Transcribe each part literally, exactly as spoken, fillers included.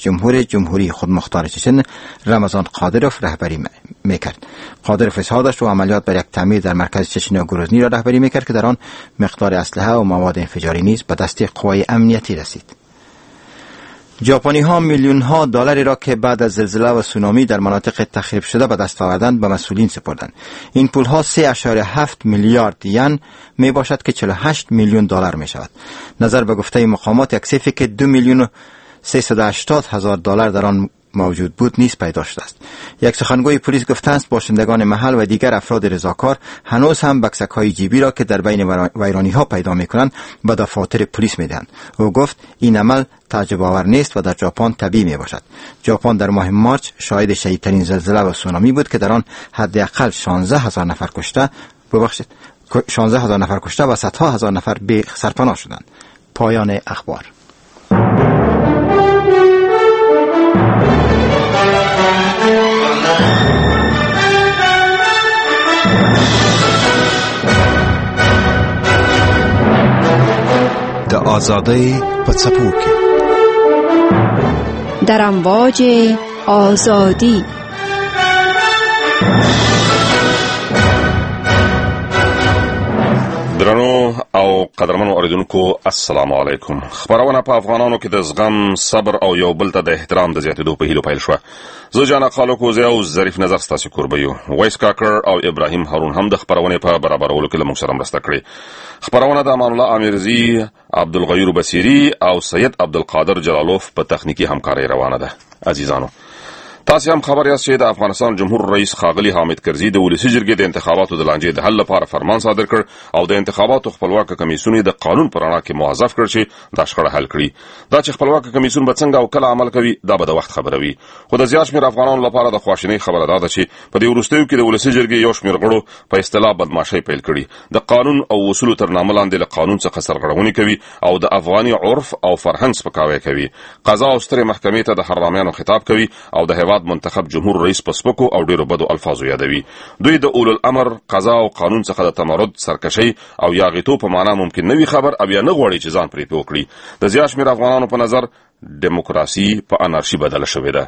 جمهور جمهوری خودمختار چچن رمضان قادروف رهبری میکرد. قادروف اظهار داشت و عملیات بر یک تعمیر در مرکز چچن و گروزنی را رهبری میکرد که در آن مقدار اسلحه و مواد انفجاری نیز به دست قوای امنیتی رسید. ژاپنی ها میلیون ها دلاری را که بعد از زلزله و سونامی در مناطق تخریب شده به دست آوردند به مسئولین سپردند. این پول ها سه اشاره هفت میلیارد ین می باشد که چهل و هشت میلیون دلار می شود. نظر به گفته مقامات یک سیفی که دو میلیون و سیصد و هشتاد هزار دلار در آن موجود بود نیز پیدا شده است. یک سخنگوی پلیس گفته است باشندگان محل و دیگر افراد رضاکار هنوز هم بکسک های جیبی را که در بین ویرانی ها پیدا می کنند به دفاتر پلیس می دهند. او گفت این عمل تعجب آور نیست و در ژاپن طبیعی می باشد. ژاپن در ماه مارچ شاهد شدیدترین زلزله و سونامی بود که در آن حداقل شانزده هزار نفر کشته ببخشید شانزده هزار نفر کشته و صدها هزار نفر به سرپناه شدند. پایان اخبار. د آزادۍ په څپو کې در امواج آزادی. درنو او قدرمنو اوریدونکو السلام علیکم. خبرونه په افغانانو کې د زغم، صبر او یو بل ته د احترام د زیاتېدو په هیلو پیل شوه. زه جانا خالق وزی او ظریف نظر ستاسو کوربه یو. وایس کاکر او ابراهیم هارون هم د خبرونې په برابرولو کې له موږ سره مرسته کړې. خبرونه د امان الله امیرزی، عبدالغیور بصیری او سید عبدالقادر جلالوف په تخنیکی همکارۍ روانه ده. عزیزانو، تاسو هم خبر یاست چې د افغانستان جمهور رئیس ښاغلي حامد کرزي د ولسي جرګې د انتخاباتو د لانجې د حل لپاره فرمان صادر کړ او د انتخاباتو خپلواکه کمیسیون د قانون پر رڼا کې موظف کړ چې دا شخړه حل کړي. دا چې خپلواکه کمیسیون به څنګه او کله عمل کوي دا به د وخت خبره وي. خو د زیات شمېر افغانانو لپاره د خواشینۍ خبره دا ده چې په دې وروستیو کې د ولسي جرګې یو شمېر غړو په اصطلاح بدمعشۍ پیل کړي. د قانون او اصولو تر نامه لاندې له قانون څخه سرغړونې کوي او د افغاني عرف او فرهنګ سپکاوی کوي. قضا او سترې محکمې ته د حرامیانو خطاب کوي او د هیواد منتخب جمهور رئیس په سپکو او ډیرو بدو الفاظو یادوي. دوی د اولو الامر، قضا او قانون څخه د تمرد، سرکشي او یاغیتوب په معنا ممکن نه وي خبر او یا نه غواړي چې ځان پرې پوه کړي. د زیات شمېر افغانانو په نظر دموکراسي په انارشي بدله شوې ده.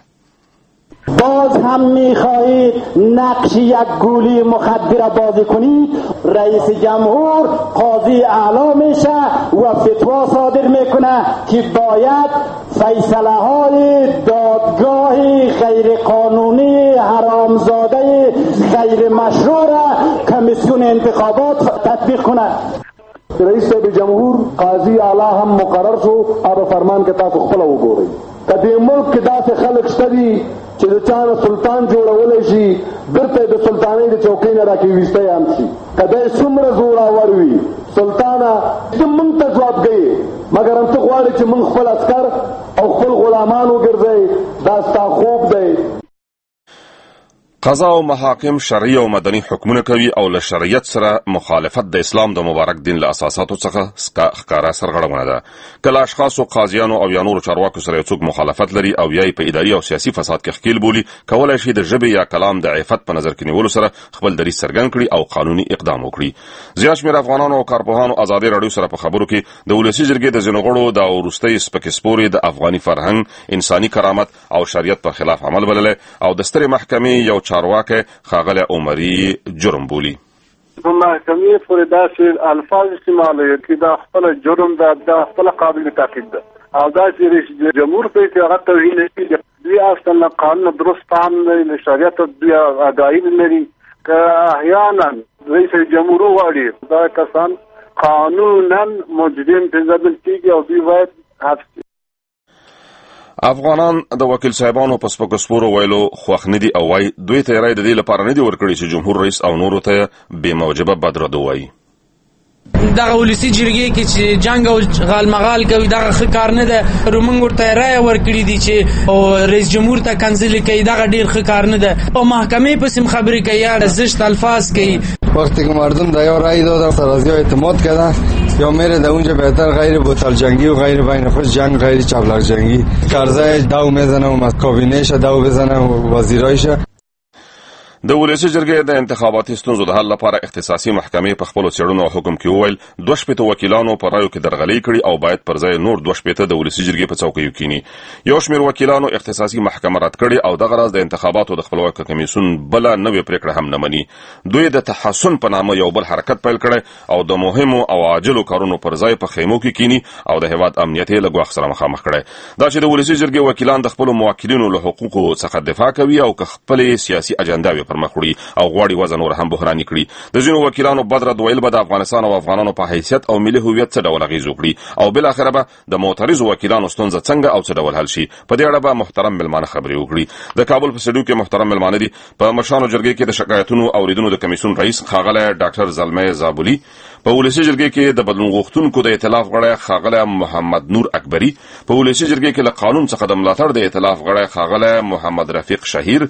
باز هم میخواهید نقش یک گولی مخدر بازی کنید. رئیس جمهور قاضی اعلی میشه و فتوا صادر میکنه که باید فیصله های دادگاه غیر قانونی حرامزاده غیر مشروع را کمیسیون انتخابات تطبیق کنه. رئیس جمهور قاضی اعلی هم مقرر شو او فرمان کې تاسو خپل وګورئ. کدی ملک کې داسې خلک شته دي چې د چا سلطان جوړولای شي برته د سلطانۍ د چوکۍ نه راکېويسته هم شي. کدی څومره زوراور وي سلطانه زمونږ ته ځوابګي مګر هم ته غواړې چې موږ خپل عسکر او خپل غلامان وګرځي. دا ستا خوب دی. قضا او محاکم شرعي او مدني حکمونه کوي او له شریعت سره مخالفت د اسلام د مبارک دین له اساساتو څخه ښکارا سرغړونه ده. کله اشخاص او قاضیانو او یا نورو چارواکو سره څوک مخالفت لري او یا په اداري او سیاسي فساد کې ښکیل بولي، کولای شي د ژبې یا کلام د عفت په نظر کې نیولو سره خپل دریځ څرګند کړي او قانوني اقدام وکړي. زیات شمېر افغانانو او کارپوهانو ازادي راډیو سره په خبرو کې د ولسي جرګې د ځینو غړو د وروستۍ سپکې سپورې د افغاني فرهنګ، انساني کرامت او شریعت پر خلاف عمل بللی او د سترې محکمې یو چارواکی ښاغلی عمري جرم بولي. په محکمې پورې داسې الفاظ استعمالوي چې دا خپله جرم ده، دا خپله قابل تعقیب ده او داسې رئیس جمهور کوي چې هغه توهین نه کوي. دوی اصلا قانون درست فهم نه لري، شریعت دوی آګاهي نه لري. که احیانا رئیس جمهور وغواړي دا کسان قانونا مجرم پیژندل کېږي او دوی باید حبس. افغانان د وکیل صاحبانو په سپکو سپورو ویلو خوښ نه دي او وایي دوی ته یې رایې د دې لپاره نه دي ورکړي چې جمهور رئیس او نورو ته بې موجبه بد رد ووایي. دغه ولسي جرګې کې چې جنګ او غالمغال کوي دغه ښه کار نه ده. موږ ورته رایه ورکړي دي چې رئیس جمهور ته کنځلې کوي، دغه ډېر ښه کار نه ده. او محکمې پسې هم خبرې کوي یا زشت الفاظ کوي. وقتی که مردم در یا رای دادن سرازی اعتماد کردن یا میره در اونجا بهتر غیر بوتل جنگی و غیر بین خود جنگ، غیر چبلق جنگی، کرزای دو میزنه و کابینهش دو بزنه و وزیرایش. د ولسی جرګې د انتخاباتي ستونزو د حل لپاره اختصاصي محکمې په خپل څېړنو او حکم کې وویل دوه شپېته وکیلانو په رایو کې درغلي کړي او باید پر ځای نور دوه شپېته د ولسی جرګې په څوکیو کېني. یو شمېر وکیلانو اختصاصي محکمه رد کړي او دغه راز د انتخاباتو د خپلواکۍ کمیسیون بل نوې پریکړه هم نه مني. دوی د تحسن په نامه یو بل حرکت پیل کړي او د مهمو او عاجلو کارونو پر ځای په خیمو کې کېني او د هیواد امنیت یې له ګواښ سره مخامخ کړي. دا چې د ولسی جرګې وکیلان د خپل موکلینو له حقوقو څخه دفاع کوي او خپل سیاسي اجنډاوې پر مخ وړي او غواړي وزن ور هم بحراني کړي. د ځینو وکیلانو بدرد ویل به د افغانستان او افغانانو په حیثیت او ملي هویت څه ډول اغېز وکړي او بل اخر به د معترضو وکیلانو ستونزه څنګه او څه ډول حل شي. په دې اړه به محترم ملمانه خبرې وکړي. د کابل په سټډیو کې محترم ملمانه دي په مشرانو جرګې کې د شکایتونو اوریدونکو د کمیسیون رئیس ښاغلی ډاکټر زلمي زابولي، په ولسی جرګې کې د بدلون غوښتونکو د ائتلاف غړی ښاغلی محمد نور اکبري، په ولسی جرګې کې له قانون څخه د ملاتړ د ائتلاف غړی ښاغلی محمد رفیق شهیر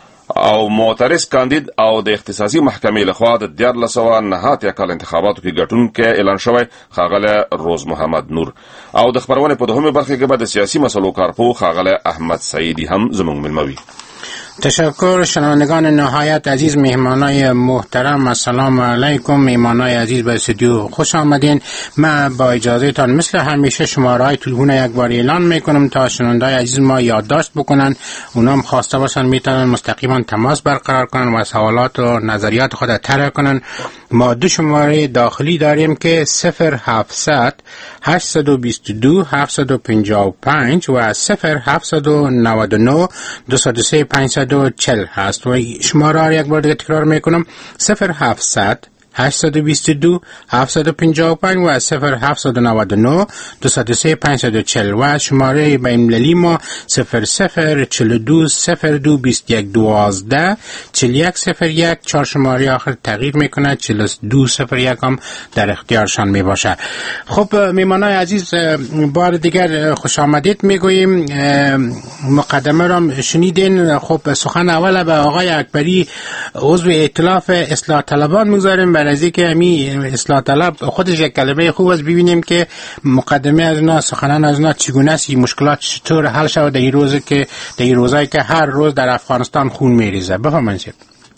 او معترض کاندید او د اختصاصي محکمې لخوا د دیارلس سوه نهه اتیا کال انتخاباتو کې ګټونکی اعلان شوی ښاغلی روز محمد نور. او د خبرونې په دوهمه برخه کې به د سیاسي مسلو کارپوه ښاغلی احمد سعیدی هم زموږ ملموي. تشکر. شنوندگان نهایت عزیز، مهمانای محترم، السلام علیکم. مهمانای عزیز به استودیو خوش آمدین. من با اجازهتان مثل همیشه شماره‌های تلفن یک بار اعلان میکنم تا شنوندگان عزیز ما یادداشت بکنن، اونام خواسته باشن میتونن مستقیما تماس برقرار کنن و سوالات و نظریات خود طرح کنن. ما دو شماره داخلی داریم که صفر هفتصد هشتصد و بیست و دو هفتصد و پنجاه و پنج و صفر هفتصد و نود و نه دویست و سه پانصد و چهل هست. و شماره را یک بار دیگه تکرار میکنم: صفر هفتصد هشتصد و بیست و دو هفتصد و پنجاه و پنج و صفر هفتصد و نود و نه دویست و سه پانصد و چهل و شماره بین المللی ما صفر صفر چهل و دو صفر دو بیست و یک دوازده چهل و یک صفر یک. چهار شماره آخر تغییر میکنه، چهل و دو صفر یک هم در اختیارشان میباشه. خب میمانای عزیز، بار دیگر خوش آمدید میگوییم. مقدمه را شنیدین. خب سخن اول به آقای اکبری عضو ائتلاف اصلاح طلبان میگذاریم برای از اینکه امی اصلاح طلب خودش یک کلمه خوب است. ببینیم که مقدمه از اینا، سخنان از اینا چگونه است، این مشکلات چطور حل شود در این روزی که در این روزایی که هر روز در افغانستان خون میریزه. بفرمایید.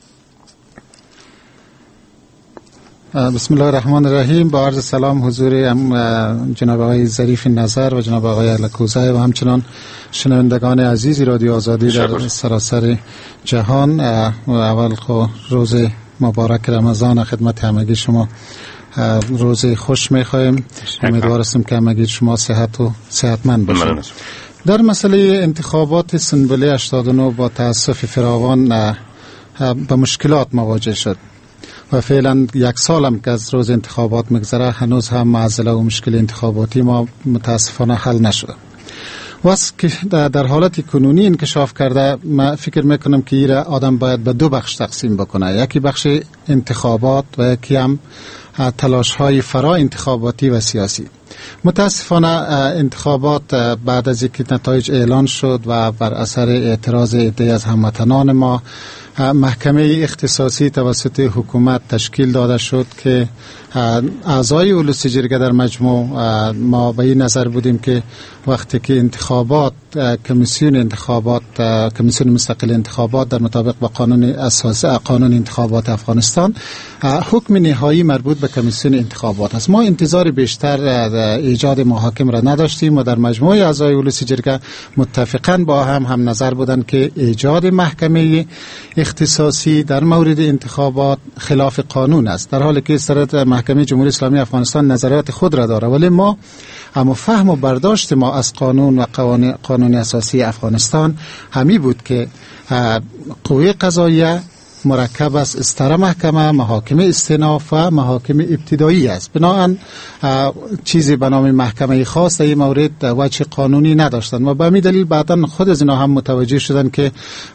بسم الله الرحمن الرحیم. با عرض سلام حضور جناب آقای ظریف نظر و جناب آقای الکوزی و همچنان شنوندگان عزیز رادیو آزادی در سراسر جهان. اول خو روز مبارک رمضان خدمت همگی شما روز خوش میخوایم. امیدوار هستم که همگی شما صحت و صحتمند باشید. در مسئله انتخابات سنبله هشتاد و نه با تاسف فراوان به مشکلات مواجه شد و فعلا یک سالم که از روز انتخابات مگذره هنوز هم معضله و مشکل انتخاباتی ما متاسفانه حل نشده. واسه که در حالت کنونی انکشاف کرده، من فکر میکنم که ایره آدم باید به دو بخش تقسیم بکنه. یکی بخش انتخابات و یکی هم تلاش های فرا انتخاباتی و سیاسی. متاسفانه انتخابات بعد از اینکه نتایج اعلان شد و بر اثر اعتراض عده از هموطنان ما، محکمه اختصاصی توسط حکومت تشکیل داده شد که اعضای ولسی جرگه در مجموع ما به این نظر بودیم که وقتی که انتخابات کمیسیون انتخابات کمیسیون مستقل انتخابات در مطابق با قانون اساسی قانون انتخابات افغانستان حکم نهایی مربوط به کمیسیون انتخابات است، ما انتظار بیشتر ایجاد محاکم را نداشتیم و در مجموع اعضای ولسی جرگه متفقاً با هم هم نظر بودند که ایجاد محکمه اختصاصی در مورد انتخابات خلاف قانون است، در حالی که صدارت محکمه جمهوری اسلامی افغانستان نظریات خود را داره. ولی ما اما فهم و برداشت ما از قانون و قوانین قانون اساسی افغانستان همی بود که قوه قضاییه مرکب از استره محکمه، محاکم استئناف و محاکم ابتدایی است. بنابراین چیزی به نام محکمه خاص در این مورد وجه قانونی نداشتند و به همین دلیل بعدا خود از اینا هم متوجه شدند که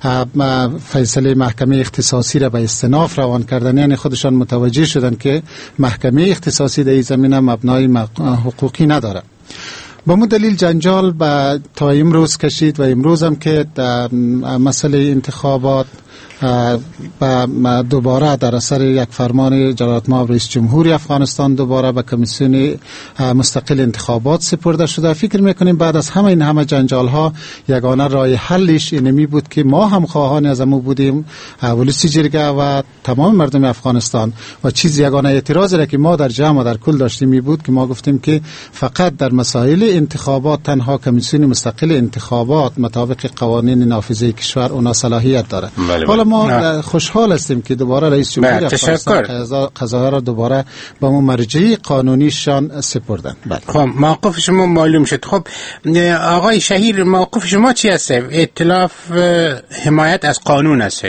فیصله محکمه اختصاصی را به استئناف روان کردن، یعنی خودشان متوجه شدند که محکمه اختصاصی در این زمینه مبنای حقوقی نداره. با مو دلیل جنجال با تا امروز کشید و امروز هم که در مسئله انتخابات و دوباره در اثر یک فرمان جلالت مآب رئیس جمهوری افغانستان دوباره به کمیسیون مستقل انتخابات سپرده شده. فکر میکنیم بعد از همه این همه جنجال ها یگانه راه حلش اینمی بود که ما هم خواهان از امو بودیم، ولسی جرگه و تمام مردم افغانستان، و چیز یگانه اعتراضی را که ما در جمع و در کل داشتیم می بود که ما گفتیم که فقط در مسائل انتخابات تنها کمیسیون مستقل انتخابات مطابق قوانین نافذه کشور اونا صلاحیت داره. حالا ما نه. خوشحال هستیم که دوباره رئیس جمهوری افغانستان قضایا را دوباره به اون مرجع قانونیشان سپردن. خب موقف شما معلوم شد. خب آقای شهیر موقف شما چی است؟ ائتلاف حمایت از قانون است.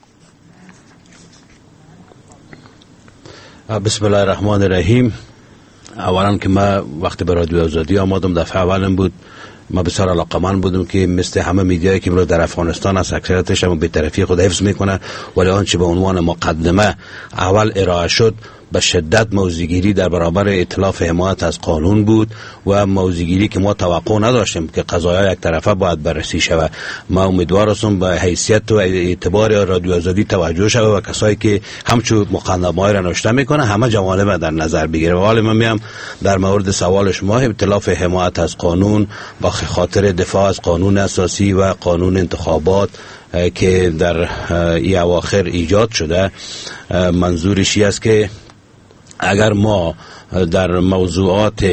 بسم الله الرحمن الرحیم. اولا که ما وقتی به رادیو آزادی آمدم دفعه اولم بود، ما بسیار علاقمند بودم که مثل همه میدیایی که امروز در افغانستان است اکثریتش هم بی‌طرفی خود حفظ میکنه، ولی آنچه به عنوان مقدمه اول ارائه شد به شدت موضع‌گیری در برابر ائتلاف حمایت از قانون بود و موضع‌گیری که ما توقع نداشتیم که قضایا یک طرفه باید بررسی شود. ما امیدوار هستم به حیثیت و اعتبار رادیو آزادی توجه شود و کسایی که همچون مقدمه‌ای را نوشته میکنه همه جوانب در نظر بگیره. و حالا من میام در مورد سوال شما، ائتلاف حمایت از قانون با خاطر دفاع از قانون اساسی و قانون انتخابات که در این اواخر ایجاد شده، منظورش است که اگر ما در موضوعات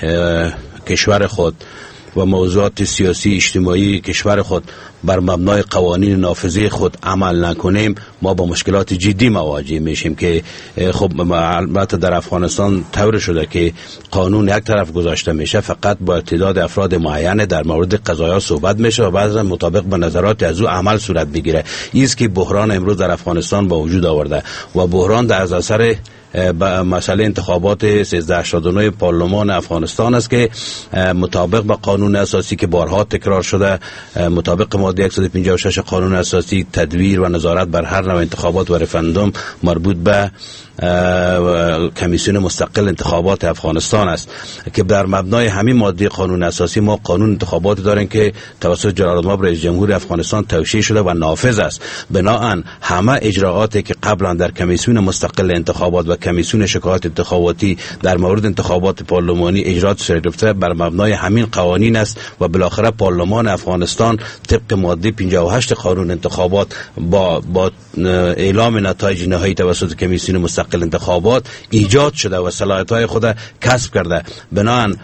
کشور خود و موضوعات سیاسی اجتماعی کشور خود بر مبنای قوانین نافذه خود عمل نکنیم، ما با مشکلات جدی مواجه میشیم که خب البته در افغانستان طور شده که قانون یک طرف گذاشته میشه، فقط با تعداد افراد معین در مورد قضایا صحبت میشه و بعضا مطابق به نظرات از او عمل صورت میگیره. این است که بحران امروز در افغانستان با وجود آورده و بحران در از اثر مسئله انتخابات سیزده هشتاد و نه پارلمان افغانستان است که مطابق با قانون اساسی که بارها تکرار شده، مطابق ماده صد و پنجاه و شش قانون اساسی تدبیر و نظارت بر هر نوع انتخابات و رفراندوم مربوط به کمیسیون مستقل انتخابات افغانستان است که در مبنای همین ماده قانون اساسی ما قانون انتخابات داریم که توسط جلالت مآب رئیس جمهوری افغانستان توشیح شده و نافذ است. بنابراین همه اجراءاتی که قبلا در کمیسیون مستقل انتخابات و کمیسیون شکایات انتخاباتی در مورد انتخابات پارلمانی اجرات شده گرفته بر مبنای همین قوانین است و بالاخره پارلمان افغانستان طبق ماده پنجاه و هشت قانون انتخابات با با اعلام نتایج نهایی توسط کمیسیون مستقل انتخابات ایجاد شده و صلاحیت‌های خود کسب کرده. بنابراین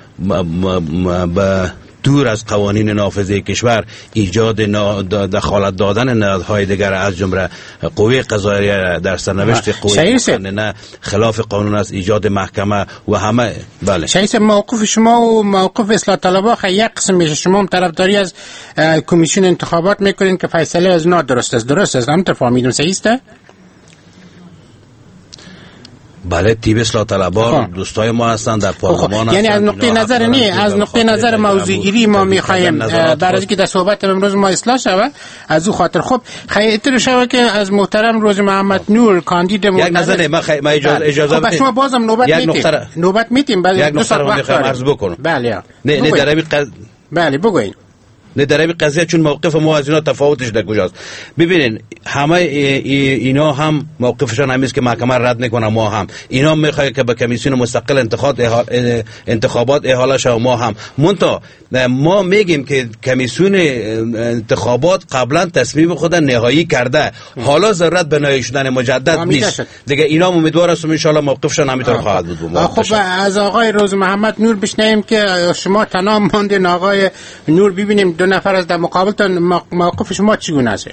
به دور از قوانین نافذه کشور ایجاد دخالت دادن نهادهای دیگر از جمله قوه قضاییه در سرنوشت قوه قانونی خلاف قانون است، ایجاد محکمه و همه. بله شایسته موقف شما و موقف اصلاح طلبها یک قسم میشه، شما هم طرفداری از کمیسیون انتخابات میکنین که فیصله از اونا درست است. درست است هم تفهمیدم صحیح است؟ بله تیب اصلاح طلبها دوستای ما هستن در پارلمان. یعنی از نقطه نظر نه از نقطه نظر موضوعگیری ما میخوایم برای اینکه در صحبت امروز ما اصلاح شود از او خاطر خب خیلی شود که از محترم روز محمد نور کاندید یک نظر ما خی... ما اجازه اجازه خب شما بازم نوبت میتیم نقطه... نوبت میتیم بعد دو ساعت وقت عرض بکنم. بله نه نه در قض... بله بگوین نه در این قضیه چون موقف ما از اینا تفاوتش در کجاست. ببینین همه اینا هم موقفشان همیست که محکمه رد میکنه، ما هم اینا میخواد که به کمیسیون مستقل انتخابات انتخابات احاله شه. ما هم منتها ما میگیم که کمیسیون انتخابات قبلا تصمیم خود نهایی کرده، حالا ضرورت به نهایی شدن مجدد نیست دیگه. اینا امیدوار هستم ان شاء الله موقفشان همینطور خواهد بود. خب از آقای روز محمد نور بشنویم که شما تنها ماندین. آقای نور ببینیم دو نفر از در مقابلتان موقف شما چگونه است؟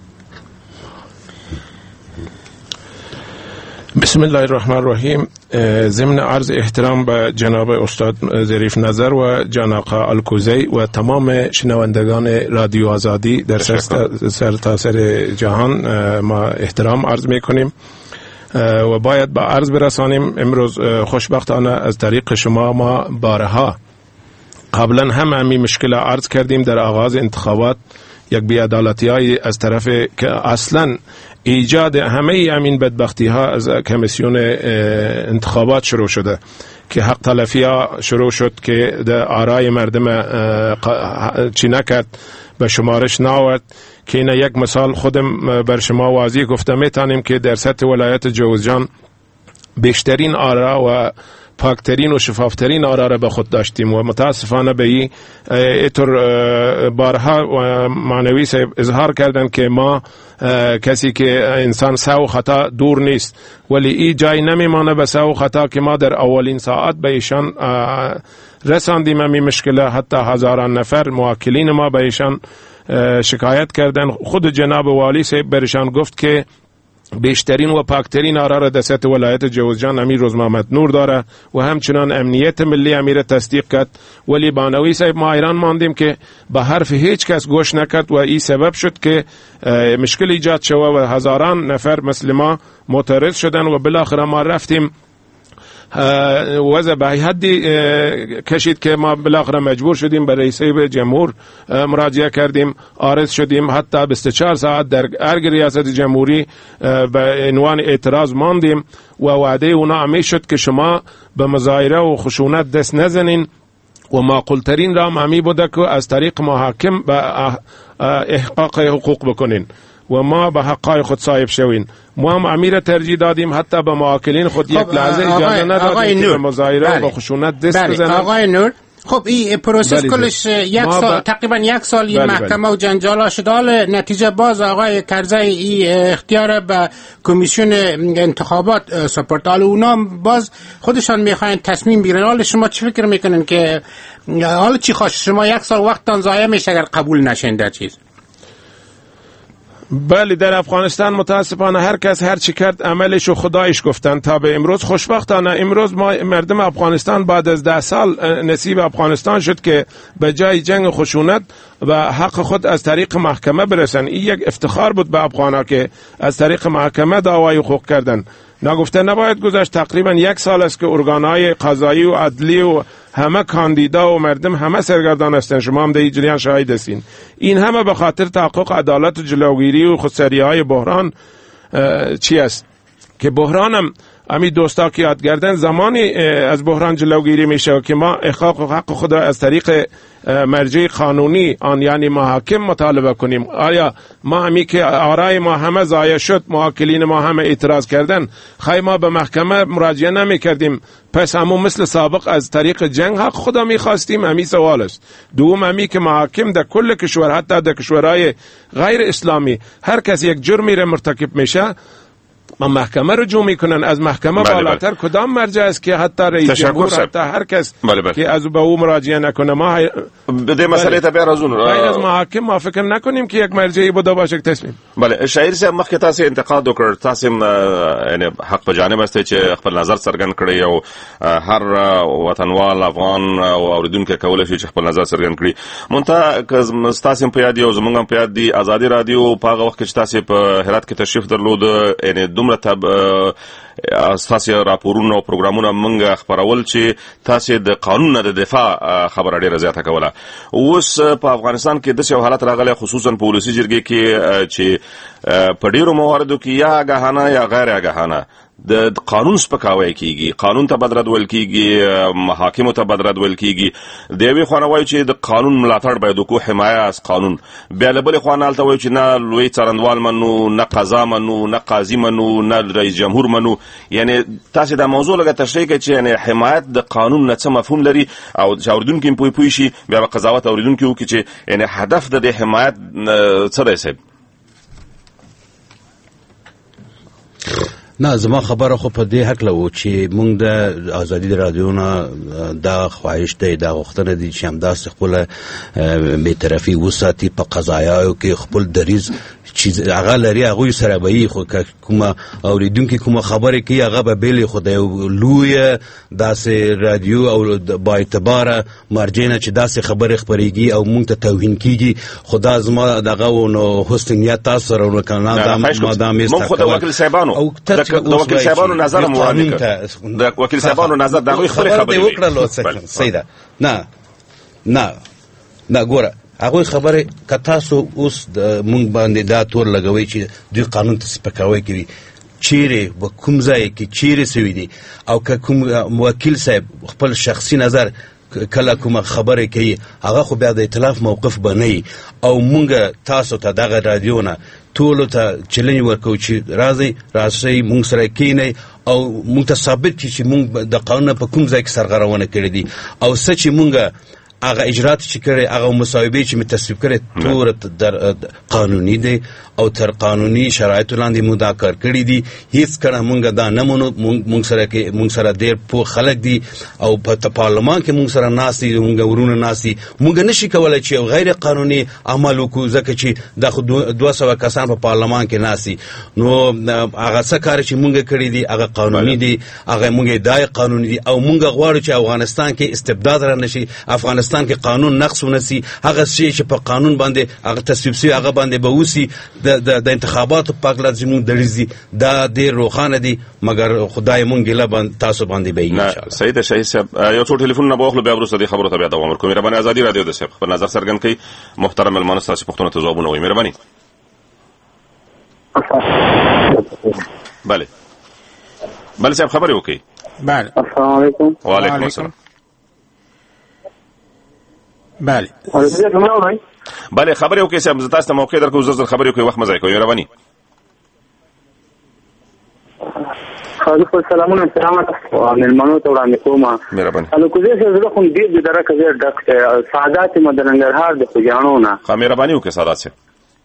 بسم الله الرحمن الرحیم. ضمن عرض احترام به جناب استاد ظریف نظر و جناب الکوزی و تمام شنوندگان رادیو آزادی در سرتاسر جهان ما احترام عرض میکنیم و باید به عرض برسانیم امروز خوشبختانه از طریق شما ما بارها قبلا هم همین مشکل عرض کردیم در آغاز انتخابات یک بی‌عدالتی های از طرف که اصلا ایجاد همه همین بدبختی ها از کمیسیون انتخابات شروع شده که حق تلفی ها شروع شد که در آرای مردم چی نکرد به شمارش نآورد که این یک مثال خودم بر شما واضح گفتم. میتونیم که در سطح ولایت جوزجان بیشترین آرا و پاکترین و شفافترین آرا را به خود داشتیم و متاسفانه به این اینطور بارها و معنوی صاحب اظهار کردن که ما کسی که انسان سهو خطا دور نیست، ولی این جای نمیمانه به سهو خطا که ما در اولین ساعت به ایشان رساندیم امی مشکل. حتی هزاران نفر موکلین ما به ایشان شکایت کردن. خود جناب والی صاحب برشان گفت که بیشترین و پاکترین آرا را در سطح ولایت جوزجان امیر روز محمد نور داره و همچنان امنیت ملی امیر تصدیق کرد، ولی بانوی صاحب ما ایران ماندیم که به حرف هیچ کس گوش نکرد و این سبب شد که مشکل ایجاد شد و هزاران نفر مثل ما معترض شدن و بالاخره ما رفتیم وضع به حدی کشید که ما بالاخره مجبور شدیم به رئیس جمهور مراجعه کردیم، عارض شدیم، حتی بیست و چهار ساعت در ارگ ریاست جمهوری به عنوان اعتراض ماندیم و وعده اونا همی شد که شما به مظاهره و خشونت دست نزنین و معقولترین راه همی بوده که از طریق محاکم به احقاق حقوق بکنین و ما به حقای خود صاحب شوین. ما هم امیر ترجیح دادیم، حتی به موکلین خود یک لحظه اجازه ندادیم که به مظاهره و خشونت دست بزنن. آقای نور، خب این پروسس کلش یک سال تقریبا یک سال این محکمه و جنجال شد. حال نتیجه باز آقای کرزی این اختیار به کمیسیون انتخابات سپرد. حالا اونا باز خودشان میخواین تصمیم بگیرن. حالا شما چی فکر میکنین که حالا چی خواست شما یک سال وقتتان ضایع میشه اگر قبول نشین در چیز؟ بله، در افغانستان متاسفانه هر کس هر چی کرد عملش و خدایش گفتن تا به امروز. خوشبختانه امروز ما مردم افغانستان بعد از ده سال نصیب افغانستان شد که به جای جنگ خشونت و حق خود از طریق محکمه برسن. این یک افتخار بود به افغانها که از طریق محکمه دعوای حقوق کردن. نگفته نباید گذاشت. تقریبا یک سال است که ارگانهای قضایی و عدلی و همه کاندیدا و مردم همه سرگردان هستند. شما هم در این جریان شاهد هستین. این همه به خاطر تحقق عدالت و جلوگیری و خودسری های بحران چی است که بحران هم امی دوستا که یاد کردن زمانی از بحران جلوگیری میشه که ما احقاق و حق خود را از طریق مرجع قانونی آن یعنی محاکم مطالبه کنیم. آیا ما همی که آرای ما همه ضایع شد، موکلین ما همه اعتراض کردن، خواهی ما به محکمه مراجعه نمی کردیم، پس همون مثل سابق از طریق جنگ حق خدا می خواستیم؟ همی سوال است. دوم همی که محاکم در کل کشور، حتی در کشورهای غیر اسلامی، هر کس یک جرمی را مرتکب میشه ما محکمه رجوع میکنن. از محکمه بله بالاتر بله. کدام مرجع است که حتی رئیس جمهور حتی هر کس بله بله. که از به او مراجعه نکنه؟ ما بده مسئله ته بیا راځو غیر از محاکم ما فکر نکنیم که یک مرجعی بوده باشه تصمیم. بله، شاعر صاحب مخکې تاسو انتقاد وکړ، تاسو یعنی حق په جانب است چې خپل نظر څرګند کړی او هر وطنوال افغان او اوریدونکو کولای شي چې خپل نظر څرګند کړي. مونږ تاسو په یاد یو زمونږ په یاد دی ازادي رادیو په هغه وخت کې تاسو په هرات کې تشریف درلود، یعنی دومره تب تاسو راپورونه او پروګرامونه مونږ خبرول چې تاسو د قانون د دفاع خبره ډیره زیاته کوله. اوس په افغانستان کې د څه حالت راغلی، خصوصا په ولسی جرګې کې چې په ډیرو مواردو کې یا غاهانه یا غیر غاهانه د قانون سپکاوی کیږي، قانون ته بدرد ول کیږي، محاکم ته بدرد ول کیږي. د یوې خوا نه وایي چې د قانون ملاتړ باید وکړو، حمایه از قانون، بیا له بلې خوا نه هلته وایي چې نه لوی څارنوال منو، نه قضا منو، نه قاضي منو، نه رئیس جمهور منو. یعنی تاسو دا موضوع لږه تشریح کړئ چې یعنی حمایت د قانون نه څه مفهوم لري او چې اوریدونکي پوه پوه شي، بیا به قضاوت اوریدونکي وکړي چې یعنی هدف د دې حمایت څه دی صاحب؟ نه، زما خبره خو په دې حق لو چې مونږ د ازادي رادیو نه دا خواهش دی، دا غوښتنه دي چې همداسې خپل بی‌طرفي وساتي په قضایاو کې خپل دریځ چې هغه لري هغوی سره به یې، خو که کومه اورېدونکي کومه خبرې کوي هغه به بېلې، خو د یو لویه داسې رادیو او با اعتباره مرجع نه چې داسې خبرې خپرېږي او مونږ ته توهین کیږي، خو دا زما دغه نو حسن نیت تاسو سره نو کنه دا ما دا میسته مونږ خو د وکیل صاحبانو د وکیل صاحبانو نظر مو وړاندې کړ، د وکیل صاحبانو نظر دا غوښتل خبرې وکړه. سیده نه نه نه ګوره هغه خبره که تاسو اوس د مونږ باندې دا تور لګوي چې دوی قانون ته سپکاوی کوي، چیرې و کوم ځای کې چیرې سوي دي، او که کوم وکیل صاحب خپل شخصي نظر کله کومه خبره کوي هغه خو بیا د ائتلاف موقف بنئ او مونږ تاسو ته دغه رادیو نه ټولو ته چلنج ورکو چې راځي راسئ مونږ سره کینئ او مونږ ته ثابت کړي چې مونږ د قانون په کوم ځای کې سرغړونه کړې دي او څه چې مونږ هغه اجرات چې کړي هغه مصاحبې چې مې تصویب کړي ټول در قانوني دي او تر قانوني شرایطو لاندې مونږ دا کار کړي دي هیڅ کله مونږ دا نه منو مونږ سره کې مونږ سره ډېر پوه خلک دي او په پارلمان کې مونږ سره ناست دي مونږ ورونه ناست دي مونږ نشي کولی چې غیر قانوني عمل وکړو ځکه چې دا خو دوه سوه کسان په پارلمان کې ناست دي نو هغه څه کار چې مونږ کړي دي هغه قانوني دي هغه مونږ ادعای قانوني دي او مونږ غواړو چې افغانستان کې استبداد را نشي افغانستان کې قانون نقص ونسي هغه شی چې په قانون باندې هغه تصویب شوی هغه باندې به وسی د د انتخاباتو پاک لازم درځي دا ډېر روښانه دي مګر خدای مونږ له باندې تاسو باندې به ان شاء الله سید شهید صاحب یو څو ټلیفون نه بوخلو بیا ورسره خبرو ته بیا دوام ورکوم مهرباني ازادي رادیو د صاحب په نظر سرګن کوي محترم ملمان تاسو پښتون ته ځوابونه وایي مهرباني بله بله صاحب خبري وکي بله السلام علیکم وعلیکم السلام بله بله خبري وکي صاحب زه تاسو ته موقع درکو زر زر خبري وکي وخت مزای کوي مهرباني خالص سلامونه سلامات ملمنو ته وړاندې کوم مهرباني الکوزه زه خو دې د درکه زه ډک سعادت مدنګرهار د خوجانو نه مهرباني وکي سعادت صاحب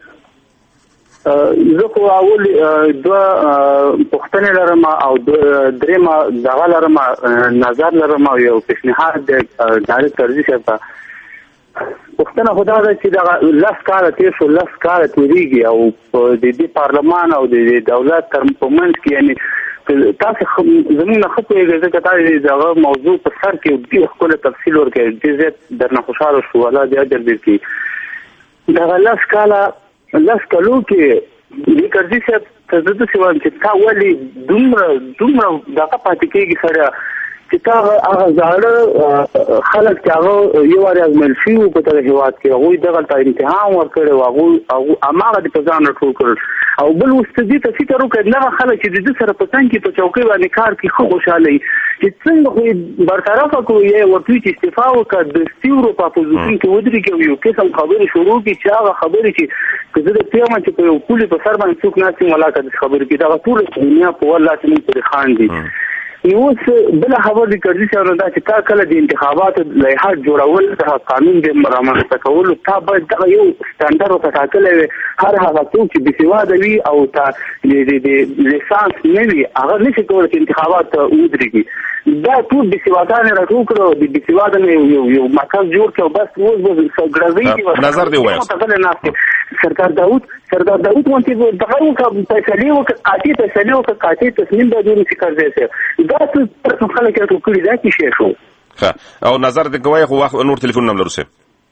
زه خو اول دوه پوښتنې لرم او درېمه دغه لرم نظر لرم او یو پیشنهاد د ډایرکټر دي چې پښتنه خدا ده چې دا لاس کار تیر شو لاس کار تیریږي او د دې پارلمان او د دولت تر منځ کې یعنی تاسو زموږ نه خپل ځکه تاسو دا موضوع په سر کې ډېر خپل تفصیل ورکړئ چې زه درنه خوشاله شو الله دې اجر درکړي دا لاس کاله لاس کلو کې دې کړي چې تاسو د څه چې تا ولي دومره دومره دا پاتې کېږي سره چې تا هغه ځاړه خلک چې هغه یو واري ازمل شي او په تر هیواد کې هغوی دغه ته امتحان ورکړي او هغه اماغه د پزان ټول کړ او بل وستدي ته فکر وکړ نه خلک چې د سره پتن کې په چوکۍ باندې کار کې خو خوشاله چې څنګه خو برطرف کړو یې ورته چې استعفا وکړ د سیورو په پوزیشن کې ودرې کې یو قسم خبرې شروع کی چې هغه خبرې چې کله د پیغام چې په یو پولی په سر باندې څوک ناسي ملاقات خبرې کې دا ټول دنیا په والله چې موږ خان دي یو څه بل خبر دي کړی چې دا چې تا کله د انتخاباتو لایحه جوړول د قانون د رامنځته کولو تا باید دا یو سټانډرډ وټاکل وي هر هغه څوک چې بسواده وي او تا د لیسانس نه وي هغه نشي کولای چې انتخابات ودرېږي دا ټول بسوادان راټول کړو د بسواده نه یو یو مرکز جوړ کړو بس اوس به ګرځي نظر دی وایي سردار داوود سردار داوود وانت دغه وکړه فیصله وکړه قاطع فیصله وکړه قاطع تصمیم به دونی څه کوي دا څه خلک راټول کړي دا کې شي شو ښه او نظر د کوي خو وخت نور ټلیفون نمبر ورسه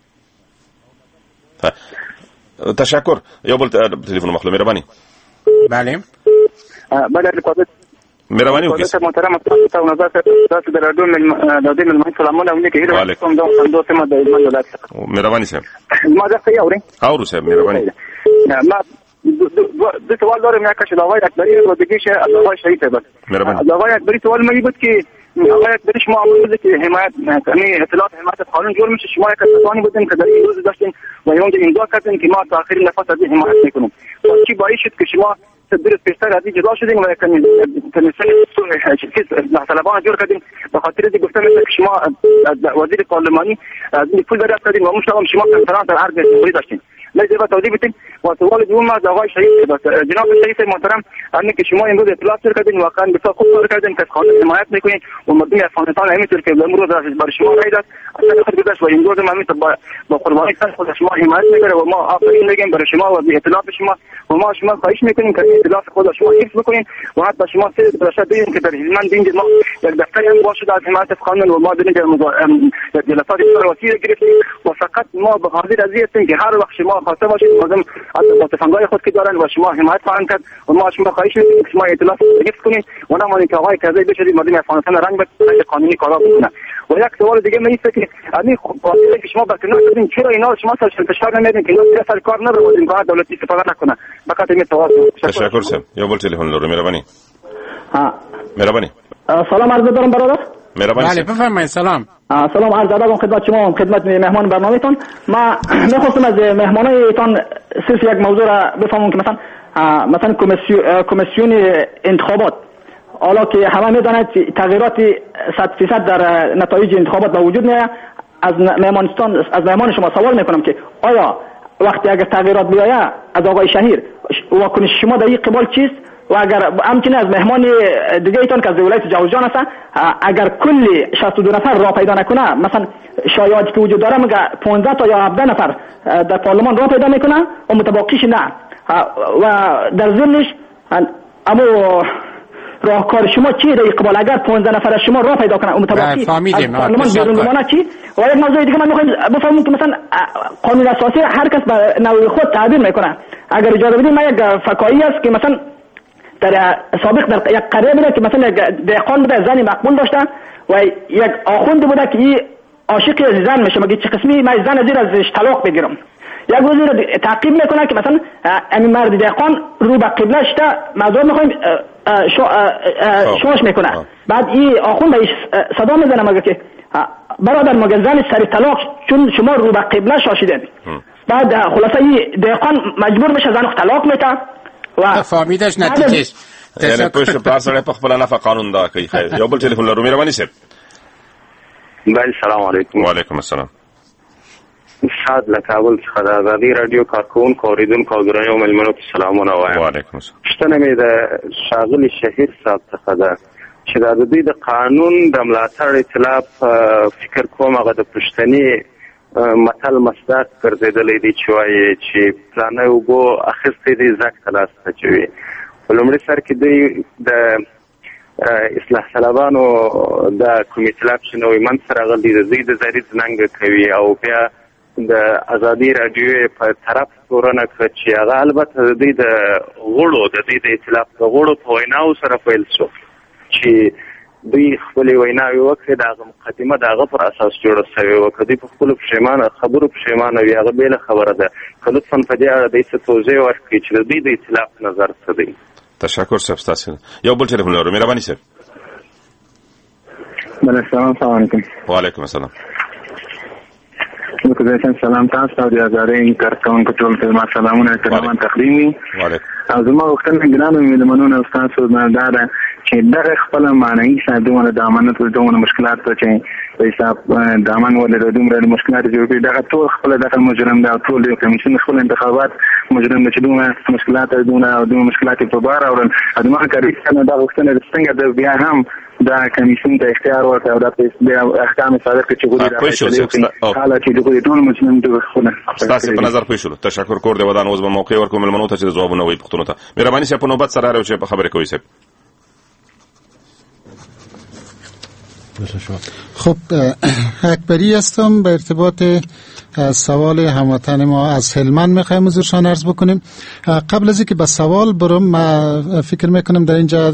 ها تشکر یو بل ټلیفون مخلو مهرباني بله بله مهرباني وکړئ محترم تاسو نظر تاسو د راډیو د دې ملمن سلامونه ولیکئ هیله کوم دا څنګه سم د ملت مهرباني صاحب ما دا څه اوري اورو صاحب مهرباني ما د سوال لرم یا که دا وایي اکبري او دغه شی الله شهید به مهرباني دا وایي اکبري سوال مې بود کې هغه برش ما عمل که حمایت یعنی اطلاعات حمایت قانون جور میشه شما یک کسانی بودین که در این روز داشتین و اونجا امضا کردین که ما تا آخرین نفس از این حمایت میکنیم و چی باعث شد که شما درست پیشتر از این جدا شدین و کمیسیون صلح طلبان جور کردین به خاطر اینکه گفتم که شما وزیر پارلمانی از این پول دریافت کردین و مشتاقم شما کنفرانس در عرض جمهوری داشتین لازم توضیح بدین و سوال دوم از آقای شهید جناب شهید محترم همین که شما امروز اطلاع کردین واقعا بسیار خوب کار کردین که قانون حمایت میکنین و مردم افغانستان همینطور که امروز برای شما رای داد اصلا خود گذشت و امروز هم همینطور با قربانی خود شما حمایت میکنه و ما آفرین میگیم برای شما و اطلاع شما و ما شما خواهش میکنیم که اطلاع خود شما حفظ بکنین و حتی شما سه درصد بدین که در هلمند اینجا ما یک دفتری هم باشه از حمایت قانون و ما در اینجا جلسات وسیله گرفتیم و فقط ما به حاضر از هستیم که هر وقت شما خواسته باشید مردم از تفنگای خود که دارن و شما حمایت خواهند کرد و ما شما خواهش میکنیم که شما اطلاع حفظ کنین و نمانید که آقای کذایی بشید مردم افغانستان رنگ بده قانونی کارا بکنن و یک سوال دیگه میشه که همین قانونی که شما برکنار کردین چرا اینا شما سرشن فشار نمیدین که اینا سر کار نبرن که دولتی استفاده نکنه فقط این سوال تشکر سم یو بل تلفن لرو مهربانی ها مهربانی سلام عرض دارم برادر مهربانی. بله بفرمایید. سلام. سلام عرض ادب و خدمت شما و خدمت مهمان برنامه‌تون. ما می‌خواستم از مهمانایتان صرف یک موضوع را بفهمم که مثلا مثلا کمیسیون انتخابات، حالا که همه می‌دانند تغییرات صد درصد در نتایج انتخابات به وجود میاد، از مهمانستان از مهمان شما سوال میکنم که آیا وقتی اگر تغییرات بیاید از آقای شهیر واکنش شما در این قبال چیست؟ و اگر همچنین از مهمان دیگه ایتان که از ولایت جوزجان هستن، اگر کلی شصت و دو نفر را پیدا نکنه، مثلا شایعاتی که وجود داره میگه پانزده تا یا هفده نفر در پارلمان را پیدا میکنه و متباقیش نه، و در ضمنش اما راهکار شما چیه در قبال اگر پانزده نفر از شما را پیدا کنه و متباقی از پارلمان بیرون بمانه چی؟ و یک موضوع دیگه من میخوایم بفهمم که مثلا قانون اساسی هر کس به نوع خود تعبیر میکنه. اگر اجازه بدید من یک فکایی است که مثلا در سابق در یک قریه بوده که مثلا دهقان بوده، زنی مقبول داشته و یک آخوند بوده که این عاشق زن میشه، مگه چه قسمی من زن زیر ازش طلاق بگیرم. یک وزیر تعقیب میکنه که مثلا این مرد دهقان رو به قبله شده معذرت میخوایم شوش میکنه، بعد این آخوند بهش صدا میزنه مگه که برادر مگه زن سر طلاق چون شما رو به قبله شاشیدین. بعد خلاصه این دهقان مجبور میشه زن طلاق میده و فهمیدش نتیجهش. یعنی پشت پرسنل په خپل نه قانون دا کوي. خیر یو بل ټلیفون لرو مهرباني صاحب. بله سلام علیکم. وعلیکم السلام. شاد له کابل څخه د ازادي رادیو کارکونکو اوریدونکو او درنو ملمنو ته سلامونه وایم. وعلیکم السلام. شتنه مې د شاغلي شهیر صاحب څخه ده چې د دې د قانون د ملاتړ اطلاف فکر کوم هغه د پښتني متل مصداق ګرځېدلې دي چې وایي چې پلانه وګو اخیستې دي زک تلاس چوي. ولومړی سر کې دی د اصلاح طلبانو د کمیټې لاپشن او ایمان سره غلي د زید زریز ننګ کوي او بیا د ازادي رادیو په طرف تورنه کړ چې هغه البته د دې د غړو د دې د ائتلاف د غړو په ویناو سره فیل شو چې دوی خپل ویناوي وکړي د هغه مقدمه د هغه پر اساس جوړه شوې وه. که دوی په خپلو پښیمانه خبرو پښیمانه وي هغه بېله خبره ده. که لطفا په دې اړه دوی څه توضیح ورکړي چې د دوی د ائتلاف نظر څه دی. تشکر صاحب ستاسو. یو بل ټلیفون لرو مهرباني صاحب. بله سلام علیکم. وعلیکم السلام. مکتبه سلام تاسو او د ازادۍ کارکونکو ټول ته ما سلامونه احترام تقدیم. وعلیکم. او زما وختونه ګرانو مېلمنو تاسو نه دا چې دغه خپل معنی ساده د امانت او دومره مشکلات ته چې په حساب د امان ولر دومره مشکلات جوړ کړي دغه ټول خپل دغه مجرم دا ټول کمیشن خپل انتخابات مجرم چې دومره مشکلات دومره او دومره مشکلات په بار او دغه کاری څنګه دا وختونه څنګه د بیا هم دا کمیشن ته اختیار ورکړ او د احکام صادق چې ګوري راځي حالا چې دوی ټول مجرم ته خونه تاسو په نظر پوه شو. تشکر کور دی ودان اوس به موقع ورکوم ملمنو ته چې ځوابونه وي پښتون ته. مهرباني صاحب په نوبت سره راوچې په خبره کوي صاحب. خب اکبری هستم. به ارتباط سوال هموطن ما از هلمند میخوایم حضورشان عرض بکنیم. قبل از اینکه به سوال برم ما فکر میکنم در اینجا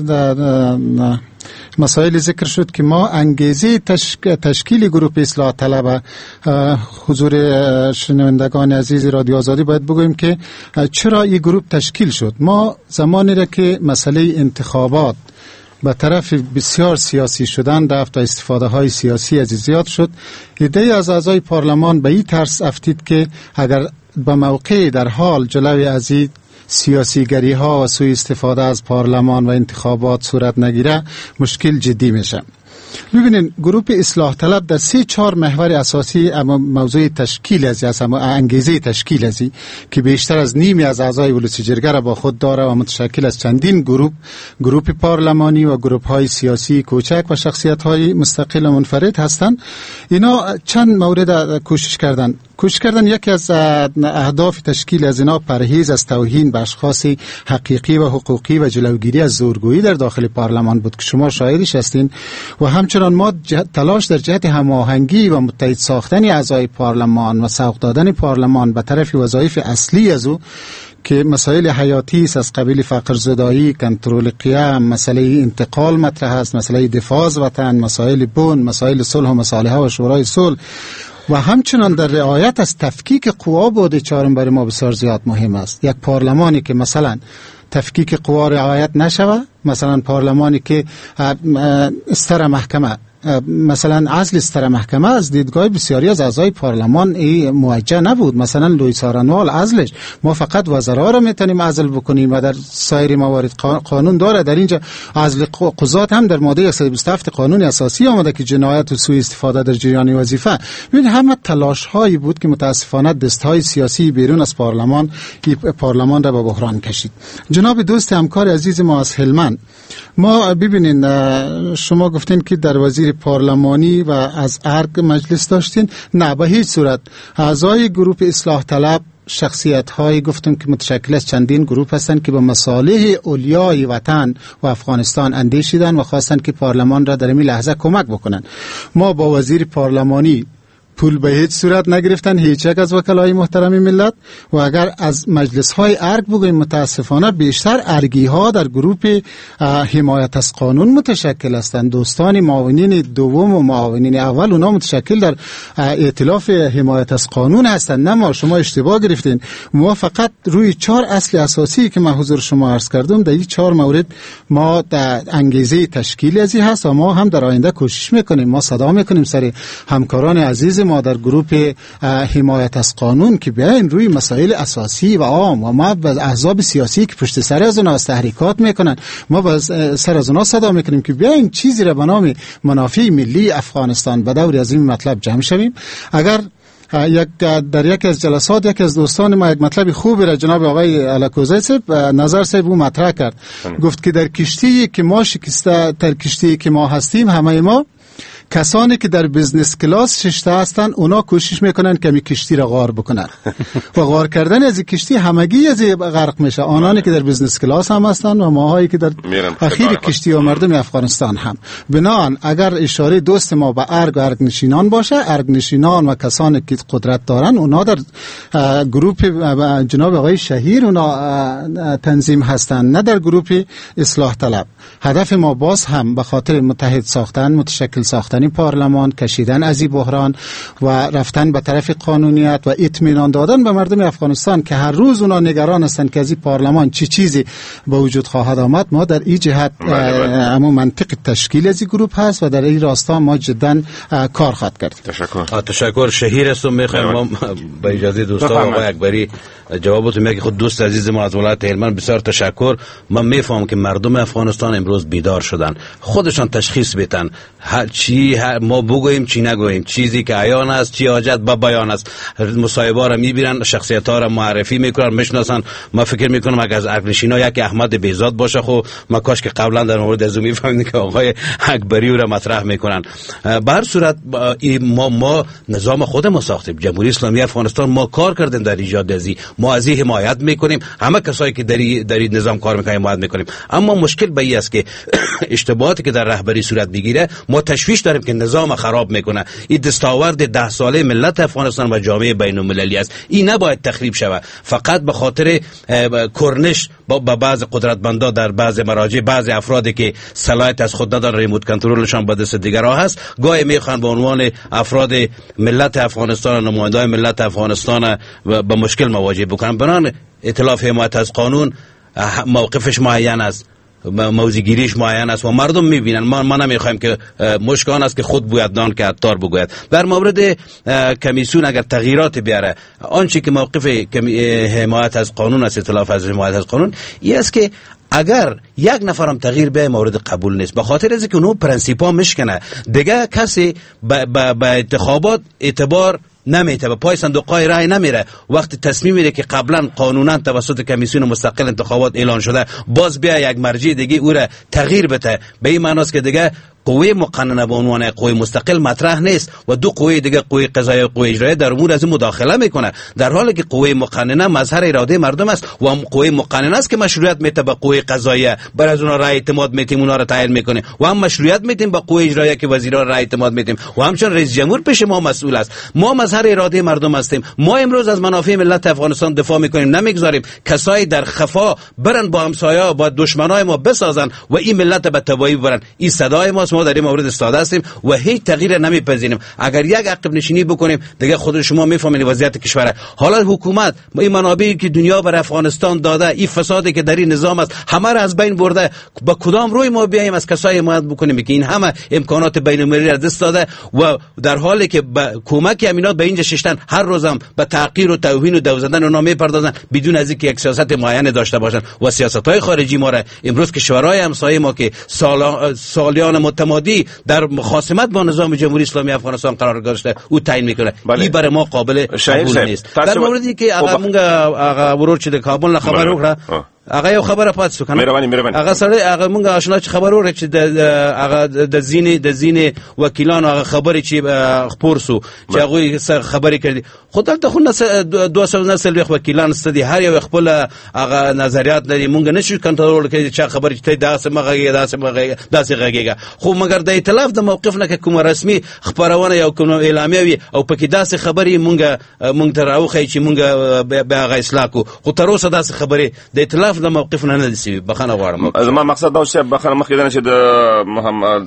مسائل ذکر شد که ما انگیزه تشک... تشکیل گروه اصلاح طلب حضور شنوندگان عزیز رادیو آزادی باید بگوییم که چرا این گروه تشکیل شد. ما زمانی را که مسئله انتخابات به طرف بسیار سیاسی شدن رفت و استفاده های سیاسی از زیاد شد، ایده از اعضای پارلمان به این ترس افتید که اگر به موقع در حال جلوی از این سیاسیگری ها و سوء استفاده از پارلمان و انتخابات صورت نگیره مشکل جدی میشه. ببینید گروه اصلاح طلب در سه چهار محور اساسی اما موضوع تشکیل ازی است، اما انگیزه تشکیل ازی که بیشتر از نیمی از اعضای ولسی جرگه را با خود داره و متشکل از چندین گروه گروه پارلمانی و گروه های سیاسی کوچک و شخصیت های مستقل و منفرد هستند. اینا چند مورد کوشش کردن کوشش کردن یکی از اهداف تشکیل از اینا پرهیز از توهین به اشخاص حقیقی و حقوقی و جلوگیری از زورگویی در داخل پارلمان بود که شما شاهدش هستین، و همچنان ما تلاش در جهت هماهنگی و متحد ساختن اعضای پارلمان و سوق دادن پارلمان به طرف وظایف اصلی از او که مسائل حیاتی است از قبیل فقر زدایی، کنترل قیام، مسئله انتقال مطرح است، مسئله دفاع از وطن، مسائل بن، مسائل صلح و مصالحه و شورای صلح و همچنان در رعایت از تفکیک قوا بوده چهارم برای ما بسیار زیاد مهم است. یک پارلمانی که مثلا تفکیک قوا رعایت نشوه، مثلا پارلمانی که استر محکمه مثلا عزل سر محکمه از دیدگاه بسیاری از اعضای پارلمان ای موجه نبود. مثلا لوی سارنوال عزلش، ما فقط وزرا را میتونیم عزل بکنیم و در سایر موارد قانون داره. در اینجا عزل قضات هم در ماده صد و بیست و هفت قانون اساسی آمده که جنایت و سوء استفاده در جریان وظیفه. ببین همه تلاش هایی بود که متاسفانه دست های سیاسی بیرون از پارلمان پارلمان را به بحران کشید. جناب دوست همکار عزیز ما از هلمند، ما ببینین شما گفتین که در وزیر پارلمانی و از ارگ مجلس داشتین. نه به هیچ صورت. اعضای گروه اصلاح طلب شخصیت های گفتم که متشکل از چندین گروه هستند که به مصالح اولیای وطن و افغانستان اندیشیدن و خواستند که پارلمان را در این لحظه کمک بکنن. ما با وزیر پارلمانی پول به هیچ صورت نگرفتن، هیچ یک از وکلای محترم ملت. و اگر از مجلس های ارگ بگویم متاسفانه بیشتر ارگی ها در گروه حمایت از قانون متشکل هستند. دوستان معاونین دوم و معاونین اول اونا متشکل در ائتلاف حمایت از قانون هستند. نه ما، شما اشتباه گرفتین. ما فقط روی چهار اصل اساسی که من حضور شما عرض کردم در این چهار مورد ما در انگیزه تشکیل ازی هست و ما هم در آینده کوشش میکنیم. ما صدا میکنیم سر همکاران عزیز ما در گروه حمایت از قانون که بیاین روی مسائل اساسی و عام و ما به احزاب سیاسی که پشت سر از اونها تحریکات میکنن، ما به سر از اونها صدا میکنیم که بیاین چیزی را به نام منافع ملی افغانستان به دور از این مطلب جمع شویم. اگر یک در یک از جلسات یک از دوستان ما یک مطلب خوبی را جناب آقای الکوزی صاحب نظر صاحب او مطرح کرد. گفت که در کشتی که ما شکسته، در کشتی که ما هستیم همه ما کسانی که در بزنس کلاس ششته هستن اونا کوشش میکنن که می کشتی را غار بکنن و غار کردن از کشتی همگی از غرق میشه. آنانی که در بزنس کلاس هم هستن و ماهایی که در اخیر کشتی و مردم افغانستان هم. بنابراین اگر اشاره دوست ما به ارگ و ارگ نشینان باشه، ارگ نشینان و کسانی که قدرت دارن اونا در گروه جناب آقای شهیر اونا تنظیم هستن، نه در گروه اصلاح طلب. هدف ما باز هم به خاطر متحد ساختن، متشکل ساختن پارلمان، کشیدن از این بحران و رفتن به طرف قانونیت و اطمینان دادن به مردم افغانستان که هر روز اونا نگران هستند که از این پارلمان چی چیزی به وجود خواهد آمد. ما در این جهت اما منطق تشکیل از این گروه هست و در این راستا ما جدا کار خواهد کرد. تشکر. تشکر. شهیر هستم. میخوایم ما با اجازه دوستان آقای اکبری جوابتون میگه. خود دوست عزیز ما از ولایت هلمند بسیار تشکر. من میفهمم که مردم افغانستان امروز بیدار شدن، خودشان تشخیص بدن هر چی ما بگوییم چی نگوییم، چیزی که عیان است چی حاجت به بیان است. مصاحبه را میبینن، شخصیت ها را معرفی میکنن، میشناسن. ما فکر میکنم اگر از ارگنشینا یکی احمد بیزاد باشه خب ما کاش که قبلا در مورد از میفهمیدیم که آقای اکبری را مطرح میکنن. به هر صورت ما ما نظام خودمون ساختیم، جمهوری اسلامی افغانستان. ما کار کردیم در ایجاد ازی، ما از این حمایت میکنیم، همه کسایی که در در نظام کار میکنن حمایت میکنیم. اما مشکل به این است که اشتباهاتی که در رهبری صورت میگیره ما تشویش داریم که نظام خراب میکنه. این دستاورد ده ساله ملت افغانستان و جامعه بین المللی است. این نباید تخریب شود فقط به خاطر کرنش با بعض قدرتمندا در بعض مراجع، بعض افرادی که صلاحیت از خود ندارن، ریموت کنترلشان به دست دیگرها هست. گاهی میخوان به عنوان افراد ملت افغانستان، نمایندگان ملت افغانستان به مشکل مواجه بکنن. بنان ائتلاف حمایت از قانون موقفش معین است، موضوعگیریش معین است و مردم میبینن. ما ما نمیخوایم که مشکان است که خود باید نان که عطار بگوید. در مورد کمیسیون اگر تغییرات بیاره، آنچه که موقف حمایت از قانون است، ائتلاف از حمایت از قانون، این است که اگر یک نفرم تغییر به مورد قبول نیست، به خاطر از اینکه اونو پرنسیپا مشکنه، دیگه کسی به انتخابات اعتبار نمیته، به پای صندوق‌های رای نمیره. وقتی تصمیم میره که قبلا قانونا توسط کمیسیون مستقل انتخابات اعلان شده، باز بیا یک مرجع دیگه او را تغییر بده، به این معنی است که دیگه قوه مقننه به عنوان قوه مستقل مطرح نیست و دو قوه دیگه، قوه قضاییه و قوه اجراییه، در امور از این مداخله میکنه، در حالی که قوه مقننه مظهر اراده مردم است و قوه مقننه است که مشروعیت میته به قوه قضاییه، بر از اونها رای اعتماد میتیم، اونها را تعیین میکنه، و هم مشروعیت میتیم به قوه اجراییه که وزیران رای اعتماد میتیم، و همچنین رئیس جمهور پیش ما مسئول است. ما مظهر اراده مردم هستیم. ما امروز از منافع ملت افغانستان دفاع میکنیم، نمیگذاریم کسایی در خفا برن با همسایه‌ها با دشمنای ما بسازن و این ملت به تباهی ببرن. این صدای ماست پس ما در این مورد استاده هستیم و هیچ تغییر نمیپذیریم. اگر یک عقب نشینی بکنیم دیگه خود شما میفهمید وضعیت کشور. حالا حکومت این منابعی که دنیا بر افغانستان داده، این فسادی که در این نظام است، همه را از بین برده. با کدام روی ما بیایم از کسایی حمایت بکنیم که این همه امکانات بین المللی را دست داده و در حالی که با کمک امینات به اینجا ششتن هر روزم به تحقیر و توهین و دو زدن اونا میپردازن بدون از اینکه یک سیاست معین داشته باشن. و سیاست‌های خارجی ما را امروز کشورهای همسایه ما که سال سالیان متمادی در مخاصمت با نظام جمهوری اسلامی افغانستان قرار گرفته او تعیین میکنه، این برای ما قابل قبول نیست. در موردی که آقا مونږ آقا ورور چې د کابل خبر وکړه، هغه یو خبره پاتې شو کنه. مهرباني مهرباني هغه سره هغه مونږ آشنا چې خبر ورک چې د هغه د زینې د زینې وکیلانو هغه خبرې چې خبر سو چې هغه خبرې کړي. خدای ته خو دوه سوه نسل وکیلان ستدي هر یو خپل هغه نظریات لري، مونږ نشو کنټرول کړي چې خبرې ته داسې مغه داسې مغه داسې غږیږي. خو مګر د ائتلاف د موقف نه کوم رسمي خبرونه یو کوم اعلامیه وي او پکې داسې خبرې مونږ مونږ ته راوخی چې مونږ به هغه اصلاح کو. خو تر اوسه داسې خبرې د ائتلاف د موقف نه نه دي. بخښنه غواړم. زما مقصد دا چې بخښنه مخکې نه چې د محمد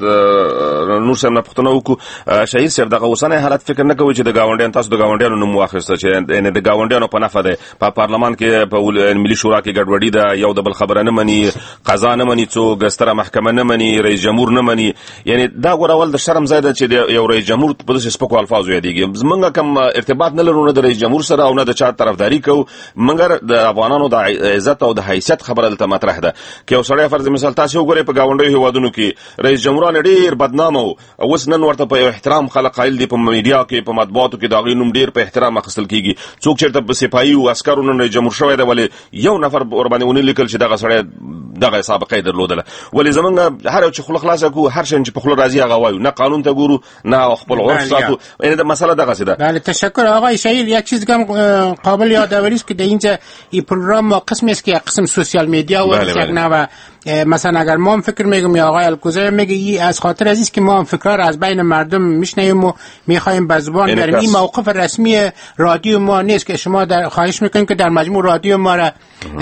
نور صاحب نه پښتنه وکړو. شهید صاحب دغه اوسنۍ حالت فکر نه کوي چې د گاونډیانو تاسو د گاونډیانو نوم واخیسته چې ان د گاونډیانو په نفع ده. په پارلمان کې په ملي شورا کې ګډوډي ده، یو د بل خبره نه مني، قضا نه مني، څوک ستره محکمه نه مني، رئیس جمهور نه مني. یعنی دا غوړول د شرم ځای ده چې یو رئیس جمهور په داسې سپکو الفاظو یادېږي. زمونږ کوم ارتباط نه لرو نه د رئیس جمهور سره او نه د چا طرفداري کوو، مګر د افغانانو د عزت او د حیثیت خبره دلته مطرح ده. که یو سړی فرض مثال تاسو وګورئ په گاونډیو هیوادونو کې رئیس جمهوران ډیر بدنام او اوس نن ورته په احترام خلک قایل دي، په میډیا کې په مطبوعاتو کې دا غي نوم ډیر په احترام اخیستل کیږي. څوک چیرته په سپایي او عسکرونو نه جمهور شوی دی ولې یو نفر ور باندې ونی لیکل چې دغه سړی دغه سابقه درلودله. ولې زمونږ هر یو چې خلک خلاص کو هر شي چې په خلک راځي هغه وایو، نه قانون ته ګورو نه خپل عرف ساتو. یعنی د مسله دغه څه ده. بله تشکر آقای شهید. یک چیز هم قابل یادآوری است که در اینجا این پروگرام قسمی است که قسم سوشال میدیا و یک نوع مثلا اگر ما هم فکر میگم یا آقای الکوزی میگه ای از خاطر عزیز که ما هم فکرها از بین مردم میشنیم و میخوایم به زبان بیاریم. این موقف رسمی رادیو ما نیست که شما در خواهش میکنیم که در مجموع رادیو ما را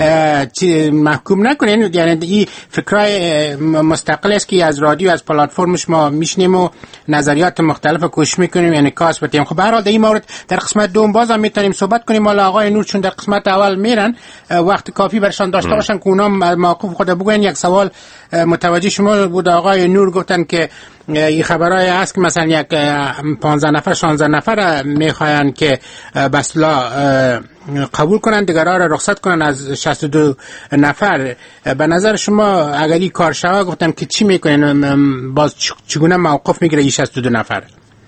محکوم نکنین. یعنی این فکرای مستقل است که از رادیو از پلتفرمش ما میشنیم و نظریات مختلف کوشش میکنیم یعنی کاس بدیم. خب به هر حال در این مورد در قسمت دوم باز هم میتونیم صحبت کنیم. حالا آقای نور چون در قسمت اول میرن وقت کافی برشان داشته باشن که اونا موقف خود بگوین. یک سوال متوجه شما بود آقای نور گفتن که این خبرای هست که مثلا یک پانزده نفر شانزده نفر میخواین که بسلا قبول کنن دیگرها را رخصت کنن از شصت و دو نفر. به نظر شما اگر این کار شوه گفتم که چی میکنین؟ باز چگونه موقف میگیره این شصت و دو نفر؟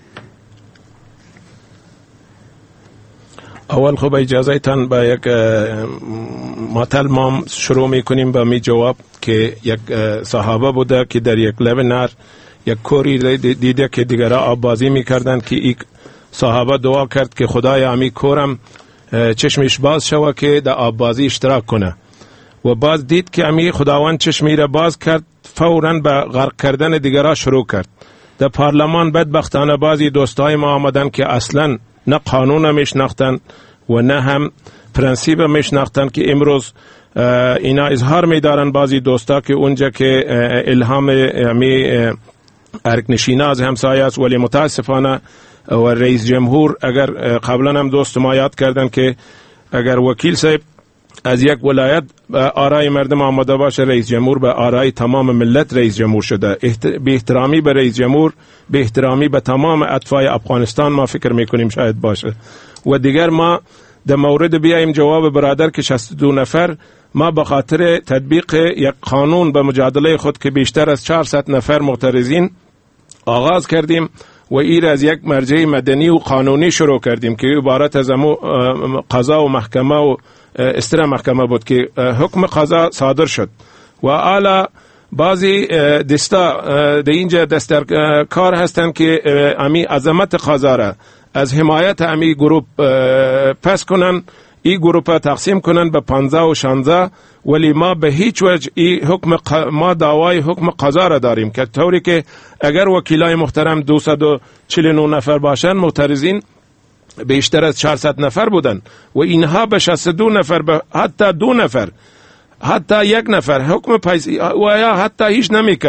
اول خب اجازه تان با یک مطل ما شروع میکنیم با می جواب که یک صحابه بوده که در یک لبنار یک کوری دیده که دیگرها آب بازی میکردن که یک صحابه دعا کرد که خدایا امی کورم چشمش باز شوه که در آب بازی اشتراک کنه و باز دید که امی خداوند چشمی را باز کرد، فوراً به غرق کردن دیگرها شروع کرد. در پارلمان بدبختانه بعضی دوستای ما آمدن که اصلاً نه قانون میشناختن و نه هم پرنسیب میشناختن که امروز اینا اظهار میدارن بعضی دوستا که اونجا که الهام امی ارکنشینه از همسایه است، ولی متاسفانه و رئیس جمهور اگر قبلا هم دوست ما یاد کردن که اگر وکیل صاحب از یک ولایت آرای مردم آمده باشه، رئیس جمهور به آرای تمام ملت رئیس جمهور شده. به احترامی به رئیس جمهور، به احترامی به تمام اطفای افغانستان ما فکر میکنیم شاید باشه. و دیگر ما در مورد بیاییم جواب برادر که شصت و دو نفر، ما به خاطر تطبیق یک قانون به مجادله خود که بیشتر از چهارصد نفر معترضین آغاز کردیم و ایر از یک مرجع مدنی و قانونی شروع کردیم که عبارت از قضا و محکمه و استرا محکمه بود که حکم قضا صادر شد و اعلی بعضی دستا در اینجا دستر کار هستند که امی عظمت قضا را از حمایت امی گروپ پس کنن، این گروپ تقسیم کنن به پانزده و شانزده، ولی ما به هیچ وجه این حکم ق... ما دعوای حکم قضا را داریم که طوری که اگر وکیلای محترم دویست و چهل و نه نفر باشن، معترضین بیشتر از چهارصد نفر بودن و اینها به شصت و دو نفر، به حتی دو نفر، حتی یک نفر حکم پیس و یا حتی هیچ نمی کرد.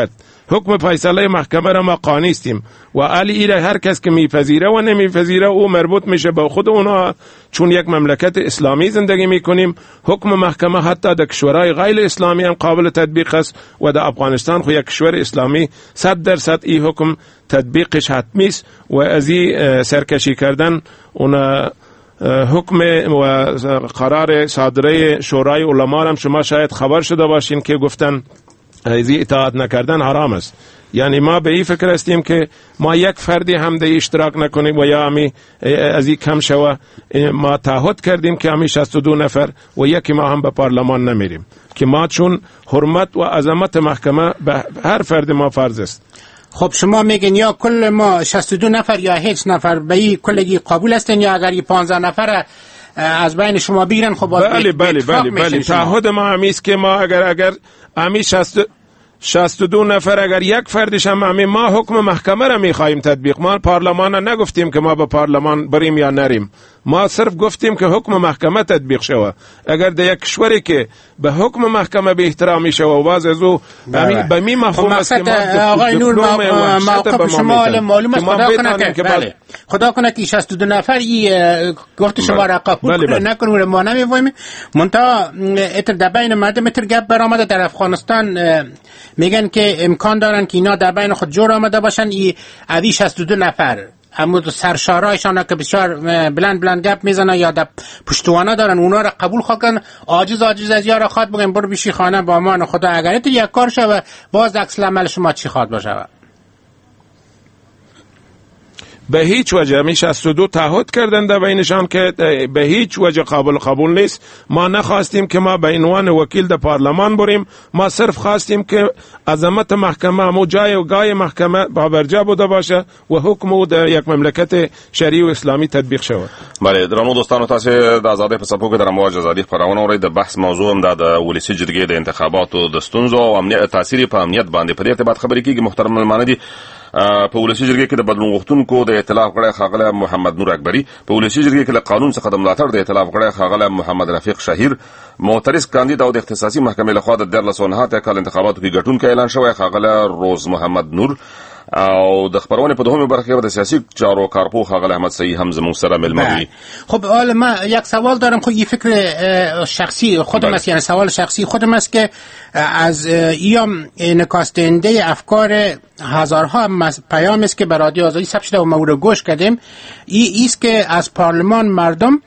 حکم فیصله محکمه را ما قانع استیم و علی ایره هر کس که میپذیره و نمیپذیره او مربوط میشه به خود اونا، چون یک مملکت اسلامی زندگی میکنیم. حکم محکمه حتی در کشورهای غیر اسلامی هم قابل تطبیق است و در افغانستان خو یک کشور اسلامی صد درصد این حکم تطبیقش حتمی است و از این سرکشی کردن اون حکم و قرار صادره شورای علما هم شما شاید خبر شده باشین که گفتن از اطاعت نکردن حرام است. یعنی ما به این فکر هستیم که ما یک فردی هم در اشتراک نکنیم و یا همی از این کم شوه. ما تعهد کردیم که همی شصت و دو نفر و یکی ما هم به پارلمان نمیریم که ما چون حرمت و عظمت محکمه به هر فرد ما فرض است. خب شما میگین یا کل ما شصت و دو نفر یا هیچ نفر به این کلگی قبول هستین، یا اگر این پانزده نفر از بین شما بگیرن خب باز بله بله بله بله تعهد ما همیست که ما اگر اگر همی شصت و دو نفر اگر یک فردش هم همی ما حکم محکمه را میخواهیم تطبیق. ما پارلمان را نگفتیم که ما به پارلمان بریم یا نریم، ما صرف گفتیم که حکم محکمه تطبیق شود. اگر در یک کشوری که به حکم محکمه به احترامی شود و باز از او به می مفهوم است که ما آقای نور موقف شما معلوم است، خدا کنه که بله خدا کنه که شصت و دو نفر این گفت شما را قبول نکنه ما نمیفهمیم. منتها اتر در بین مردم اتر گپ برآمده در افغانستان میگن که امکان دارن که اینا در بین خود جور آمده باشن ای اوی شصت و دو نفر اما سرشارایشان که بسیار بلند بلند گپ میزنن یا در پشتوانه دارن اونا را قبول خواهن، عاجز عاجز از یارا خواد بگن برو بیشی خانه با امان خدا. اگر تو یک کار شوه باز عکس العمل شما چی خواد باشه؟ به هیچ وجه می شصت و دو تعهد کردن در بینشان که به هیچ وجه قابل قبول نیست. ما نخواستیم که ما به عنوان وکیل در پارلمان بریم، ما صرف خواستیم که عظمت محکمه همو جای و گای محکمه باورجا بوده باشه و حکم او در یک مملکت شرعی و اسلامی تطبیق شود. بله درنو دوستانو، تاسو د آزادۍ په څپو کې د رمواج ازادي خبرونه اورئ. د بحث موضوع هم د ولسی جرګې د انتخاباتو د ستونزو او امنیت تاثیر په امنیت باندې په دې ارتباط خبرې کیږي. محترم ملمانه دي په ولسی جرګې کې د بدلون غوښتونکو د ائتلاف غړی ښاغلی محمد نور اکبري، په ولسی جرګې کې له قانون څخه د ملاتړ د ائتلاف غړی ښاغلی محمد رفیق شهیر، معترض کاندید او د اختصاصي محکمې لخوا د دیارلس او نهه کال انتخاباتو کې ګټونکی اعلان شوی ښاغلی روز محمد نور، او د خبرونه په دوهمه برخه کې د سیاسي چارو کارپو ښاغلی احمد صحیح هم زموږ سره ملمه دي. خب حالا ما یک سوال دارم، خب یه فکر شخصی خودم است، یعنی سوال شخصی خودم است که از ایام انعکاس دهنده افکار هزارها پیام است که به رادیو آزادی ثبت شده و ما او رو گوش کردیم. این است که از پارلمان مردم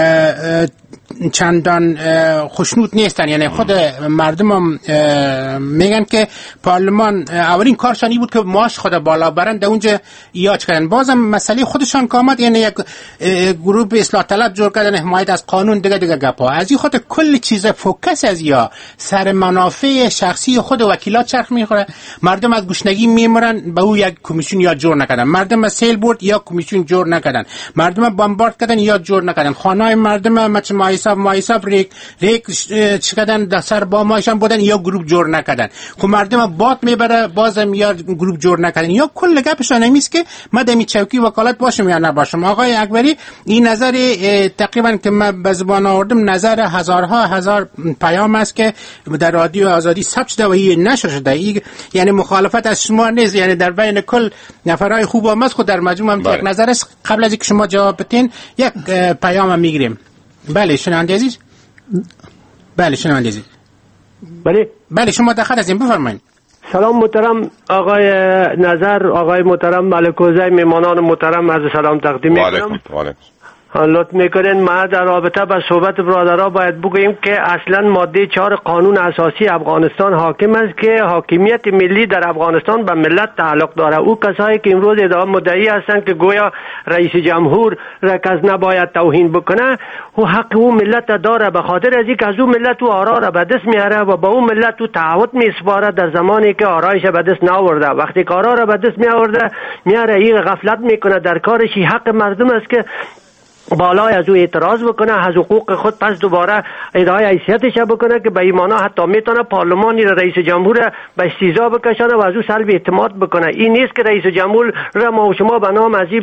چندان خوشنود نیستن، یعنی خود مردم هم میگن که پارلمان اولین کارشان این بود که معاش خود بالا برن، در اونجا ایاج کردن. بازم مسئله خودشان که آمد، یعنی یک گروه اصلاح طلب جور کردن، حمایت از قانون، دیگه دیگه گپا از این خود کل چیز فوکس از یا سر منافع شخصی خود وکیلات چرخ میخوره. مردم از گشنگی میمرن، به او یک کمیسیون یا جور نکردن. مردم از سیل برد یا کمیسیون جور نکردن. مردم بمبارد کردن یا جور نکردن. خانه‌های مردم مثل مایصاب مایصاب ریک ریک چقدر در سر با ماشان بودن یا گروه جور نکردن. خب مردم باد میبره بازم یا گروه جور نکردن. یا کل گپشون همیست که ما دمی چوکی وکالت باشم یا نباشم. آقای اکبری این نظر تقریبا که من به زبان آوردم نظر هزارها هزار پیام است که در رادیو آزادی ثبت شده و این نشر شده. این یعنی مخالفت از شما نیست، یعنی در بین کل نفرای خوب و مست خود در مجموع هم یک نظر است. قبل از اینکه شما جواب بدین یک پیام میگیریم. بله شنونده عزیز. بله شنونده عزیز. بله بله شما دخل از این بفرمایید. سلام محترم آقای نظر، آقای محترم ملکوزی، میمانان محترم عرض سلام تقدیم میکنم. لطف میکنین ما در رابطه با صحبت برادرها باید بگوییم که اصلا ماده چهار قانون اساسی افغانستان حاکم است که حاکمیت ملی در افغانستان به ملت تعلق داره. او کسایی که امروز ادعا مدعی هستند که گویا رئیس جمهور را کس نباید توهین بکنه، او حق او ملت داره، به خاطر از اینکه از او ملت او آرا را به دست میاره و با او ملت او تعهد میسپاره در زمانی که آرایش به دست نآورده. وقتی که آرا را به دست میآورده میاره این غفلت میکنه در کارش. حق مردم است که بالای از او اعتراض بکنه، از حقوق خود پس دوباره ادعای حیثیتش بکنه که به ایمانا حتی میتونه پارلمانی را رئیس جمهور به استیضاح بکشانه و از او سلب اعتماد بکنه. این نیست که رئیس جمهور را ما و شما به نام ازی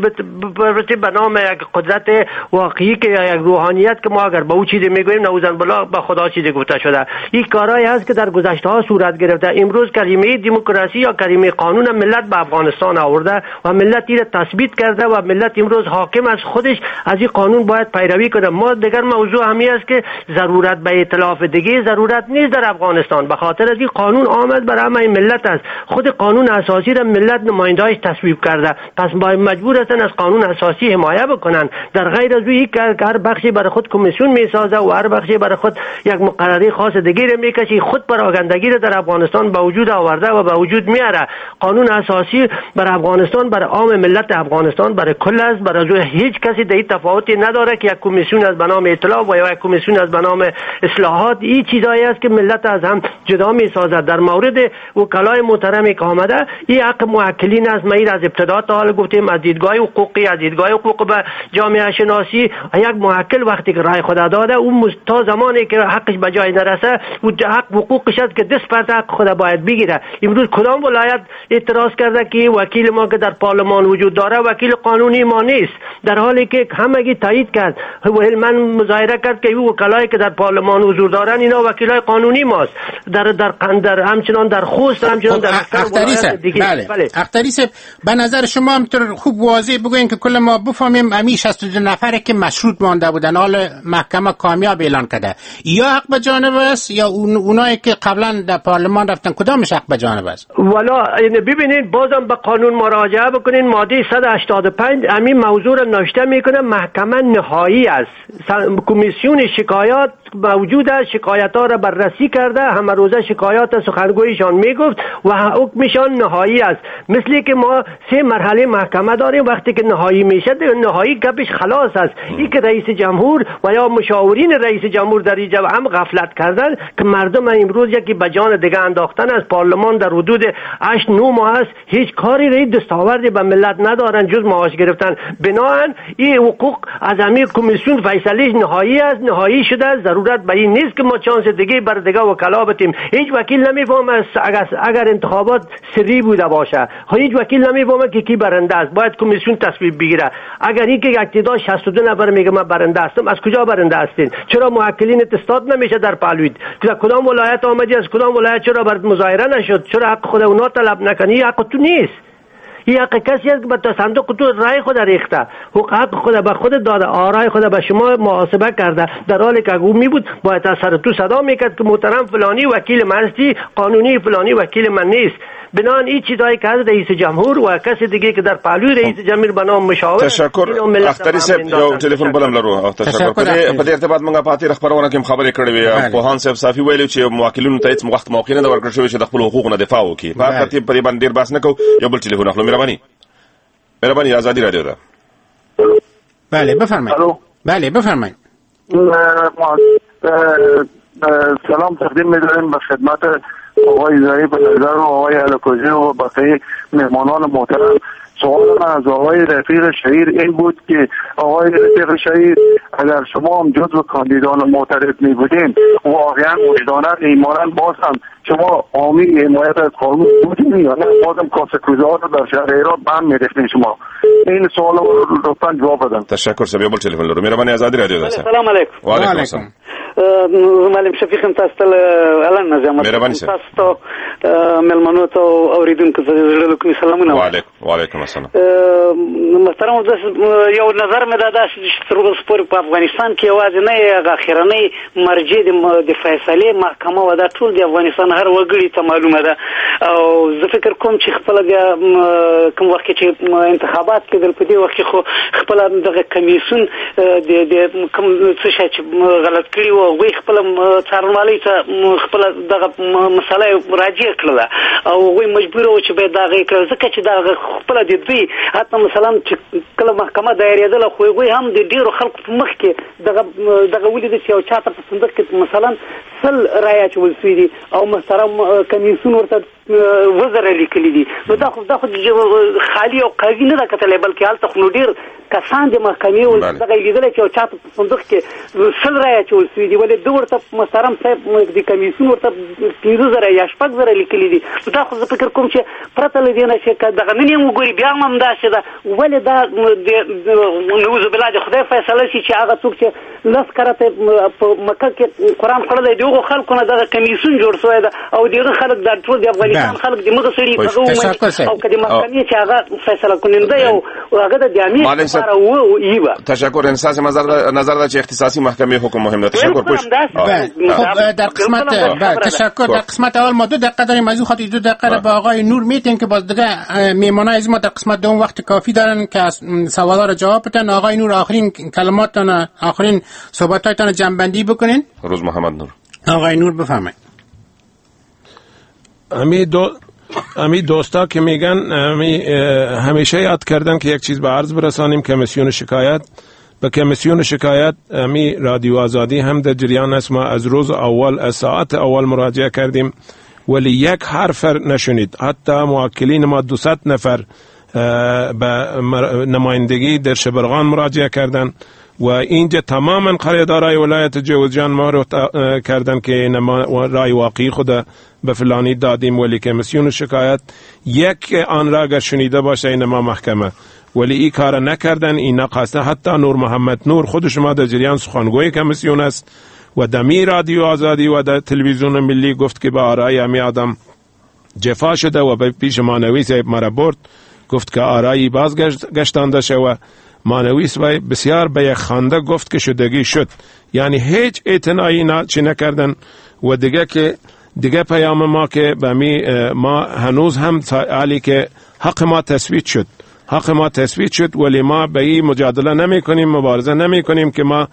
به نام یک قدرت واقعی که یک روحانیت که ما اگر به او چیزی میگوییم نوزن بلا به خدا چیزی گفته شده. این کارهایی است که در گذشته ها صورت گرفته. امروز کلمه دموکراسی یا کلمه قانون ملت به افغانستان آورده و ملت این را تثبیت کرده و ملت امروز حاکم از خودش از این قانون باید پیروی کنه. ما دیگر موضوع همی است که ضرورت به ائتلاف دیگه ضرورت نیست در افغانستان، به خاطر از این قانون آمد برای همه ملت است. خود قانون اساسی را ملت نماینده‌اش تصویب کرده، پس باید مجبور هستن از قانون اساسی حمایت بکنن. در غیر از این که هر بخشی برای خود کمیسیون میسازه و هر بخشی برای خود یک مقرری خاص دیگه را میکشه، خود پراگندگی را در افغانستان به وجود آورده و به وجود میاره. قانون اساسی برای افغانستان برای عام ملت افغانستان برای کل است، برای هیچ کسی در تفاوتی نداره که یک کمیسیون از بنام ائتلاف و یا یک کمیسیون از بنام اصلاحات. این چیزایی است که ملت از هم جدا میسازد. در مورد وکلای محترمی که آمده، این حق موکلین است. ما از ابتدا تا حالا گفتیم از دیدگاه حقوقی، از دیدگاه حقوق به جامعه شناسی، یک موکل وقتی که رای خود داده اون تا زمانی که حقش به جای نرسه و حق حقوقش است که دست پرت حق خود باید بگیره. امروز کدام ولایت اعتراض کرده که وکیل ما که در پارلمان وجود داره وکیل قانونی ما نیست، در حالی که همگی تایید کرد و من مظاهره کرد که این وکلایی که در پارلمان حضور دارن اینا وکیلای قانونی ماست. در در در همچنان در خوست همچنان در اختری دیگه. بله, بله. اختری صاحب به نظر شما همطور خوب واضح بگوین که کل ما بفهمیم امی شصت و دو نفره که مشروط مانده بودن حال محکمه کامیاب اعلان کرده، یا حق به جانب است یا اون اونایی که قبلا در پارلمان رفتن کدامش حق به جانب است؟ والا ببینید بازم به قانون مراجعه بکنین، ماده صد و هشتاد و پنج همین موضوع را نوشته میکنه محکمه نهایی است. کمیسیون شکایات موجود است، شکایت ها را بررسی کرده، همه روزه شکایات سخنگویشان میگفت و حکمشان نهایی است. مثل که ما سه مرحله محکمه داریم، وقتی که نهایی میشه نهایی گپش خلاص است. این که رئیس جمهور و یا مشاورین رئیس جمهور در اینجا هم غفلت کردن که مردم امروز یکی به جان دیگه انداختن از پارلمان در حدود هشت نه ماه است هیچ کاری رای دستاوردی به ملت ندارن جز معاش گرفتن. بنابراین این حقوق از همین کمیسیون فیصله نهایی است، نهایی شده است. ضرورت به این نیست که ما چانس دیگه بر دیگه وکلا بتیم. هیچ وکیل نمیفهمه اگر اگر انتخابات سری بوده باشه، هیچ وکیل نمیفهمه که کی برنده است، باید کمیسیون تصویب بگیره. اگر این که یک تعداد شصت و دو نفر میگه من برنده هستم، از کجا برنده هستین؟ چرا موکلین اتستاد نمیشه در پهلوید؟ کدام ولایت آمدی از کدام ولایت چرا بر مظاهره نشد؟ چرا حق خود اونا طلب نکنی؟ حق تو نیست. این حق کسی است که به صندوق تو رای خود ریخته، حق خود به خود داده، آرای خود به شما محاسبه کرده، در حالی که او می بود باید از سر تو صدا میکرد که محترم فلانی وکیل من هستی، قانونی فلانی وکیل من نیست. بنان این چیزایی که از رئیس جمهور و کسی دیگه که در پهلوی رئیس جمهور به نام مشاور. تشکر اختری صاحب یو ټلیفون بلم لرو. تشکر په دې ارتباط موږ پاتې خبرونه کې خبرې کړې وي. پوهان صاحب صافي ویلو چې موکلینو ته هیڅ وخت موقع نه ورکړل شوی چې د خپل حقوقو دفاع وکړي. په ترتیب په دې باندې ډیر بحث نه کوو. یو بل ټلیفون اخلو. مهرباني مهرباني آزادی رادیو ده. بله بفرمایید. بله بفرمایید. سلام تقدیم می‌داریم به خدمت آقای ظریف نظر و آقای الکوزی و بقیه مهمانان محترم. سوال من از آقای رفیق شهیر این بود که آقای رفیق شهیر اگر شما هم جزو کاندیدان معترض می بودین واقعا وجداناً ایمانا باز هم شما حامی حمایت از قانون بودین یا نه بازم کاسکوزات رو در شهر ایران به هم می‌ریختین شما؟ این سوال رو لطفاً جواب بدن. تشکر سبیه بل تلفن لرو. مهربانی آزادی رادیو ده. سلام علیکم. و علیکم السلام. معلم شفیق تاسو ته الان نظم تاسو ته ملمنو ته اوریدونکو ته زړه کوم سلامونه. وعلیکم وعلیکم السلام. محترم یو نظر مې دا چې تر اوسه پورې په افغانستان کې یوازې نه یې اخرنۍ مرجع د فیصلې محکمه و دا ټول د افغانستان هر وګړي ته معلومه ده او زه فکر کوم چې خپل بیا کوم وخت چې انتخابات کېدل په دې وخت خو خپل دغه کمیسیون د کوم څه چې غلط کړی و وی خپل څارنوالۍ ته خپل دغه مسله راجع کړله او وی مجبور و چې باید دغه کړ ځکه چې دغه خپل د دوی حتی مثلا چې کله محکمه دایریدله خو وی هم د ډیرو خلکو په مخ کې دغه دغه ولید چې یو چاته په صندوق کې مثلا سل رایه چول سوي دي او محترم کمیسیون ورته وزره لیکلي دي نو دا خو دا خو خالی او قاضي نه راکتلی بلکې هلته خو نو ډېر کسان د محکمې ول دغه لیدلی چې یو چاته په صندوق کې سل رایه چول سوي دي ولې ده ورته محترم صاحب د کمیسیون ورته پنځه زره یا شپږ زره لیکلي دي دا خو زه فکر کوم چې پرته له دې نه چې که دغه نن یې وګوري بیا هم همداسې ده ولې دا نعوذ بالله د خدای فیصله شي چې هغه څوک چې لس کرته په مکه کې قرآن خوړلی د هغو خلکو نه دغه کمیسیون جوړ شوی ده او د هغه خلک دا ټول د افغانستان خلک د مغه سړي هغه ومني او که د محکمې چې هغه فیصله کننده او هغه د جامع لپاره و ایبه تشکر انساس نظر ده چې اختصاصي محکمې حکم مهم ده تشکر پوش در قسمت تشکر در قسمت اول ما دو دقیقه داریم از خاطر دو دقیقه با آقای نور میتیم که باز دیگه میمانای از ما در قسمت دوم وقت کافی دارن که سوالا رو جواب بدن. آقای نور آخرین کلماتتان آخرین صحبتاتتان جمع‌بندی بکنین. روز محمد نور. آقای نور بفرمایید. امی دو امی دوستا که میگن امی همیشه یاد کردن که یک چیز به عرض برسانیم کمیسیون شکایت به کمیسیون شکایت امی رادیو آزادی هم در جریان است. ما از روز اول از ساعت اول مراجعه کردیم ولی یک حرف نشنید. حتی موکلین ما دوصد نفر به نمایندگی در شبرغان مراجعه کردن و اینجا تماما قراردادهای ولایت جوزجان ما رو کردن که رای واقعی خود به فلانی دادیم ولی کمیسیون شکایت یک آن را اگر شنیده باشه اینما محکمه ولی این کار نکردن. این نقصه حتی نور محمد نور خود شما در جریان سخنگوی کمیسیون است و دمی رادیو آزادی و در تلویزیون ملی گفت که با آرای امی آدم جفا شده و به پیش مانوی صاحب مرا برد گفت که آرایی بازگشتانده شود. مانوی صاحب بسیار به یک خانده گفت که شدگی شد یعنی هیچ اعتنایی چی نکردن و دیگه که دیگه پیام ما که به می ما هنوز هم عالی که حق ما تثبیت شد حق ما تثبیت شد ولی ما به این مجادله نمی کنیم مبارزه نمی کنیم که ما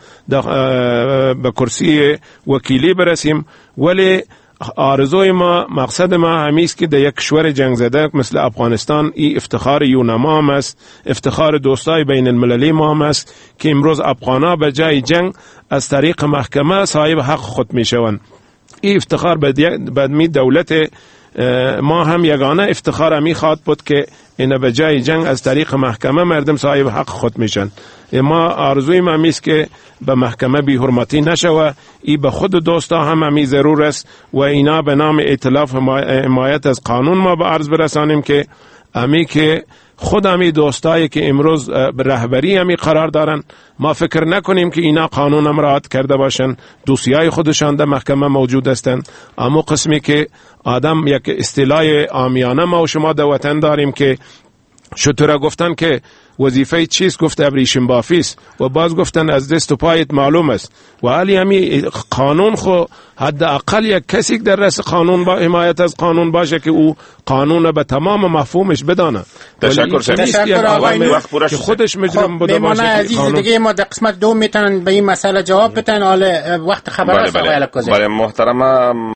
به کرسی وکیلی برسیم ولی آرزوی ما مقصد ما همیست که در یک کشور جنگ زده مثل افغانستان ای افتخار یونما هم است افتخار دوستای بین المللی ما هم است که امروز افغانا به جای جنگ از طریق محکمه صاحب حق خود می شوند. ای افتخار به می دولت ما هم یگانه افتخار می خواد بود که این به جای جنگ از طریق محکمه مردم صاحب حق خود میشن. ما آرزوی ما میست که به محکمه بی حرمتی نشوه. ای به خود دوستا هم همی ضرور است و اینا به نام ائتلاف حمایت از قانون ما به عرض برسانیم که امی که خود امی دوستایی که امروز به رهبری امی قرار دارن ما فکر نکنیم که اینا قانون هم رعایت کرده باشن. دوسیای خودشان در محکمه موجود هستند. اما قسمی که آدم یک اصطلاح عامیانه ما و شما در وطن داریم که شطوره گفتن که وظیفه چیست گفت ابریشم بافیست و باز گفتن از دست و پایت معلوم است و حالی همی قانون خو حداقل یک کسی در رأس قانون با حمایت از قانون باشه که او قانون به تمام مفهومش بدانه. تشکر تشکر آقای نور که خودش مجرم بوده باشه. میمانه عزیز دیگه ما در قسمت دو میتونن به این مسئله جواب بدن. حالا وقت خبر است آقای الکوزی. بله محترم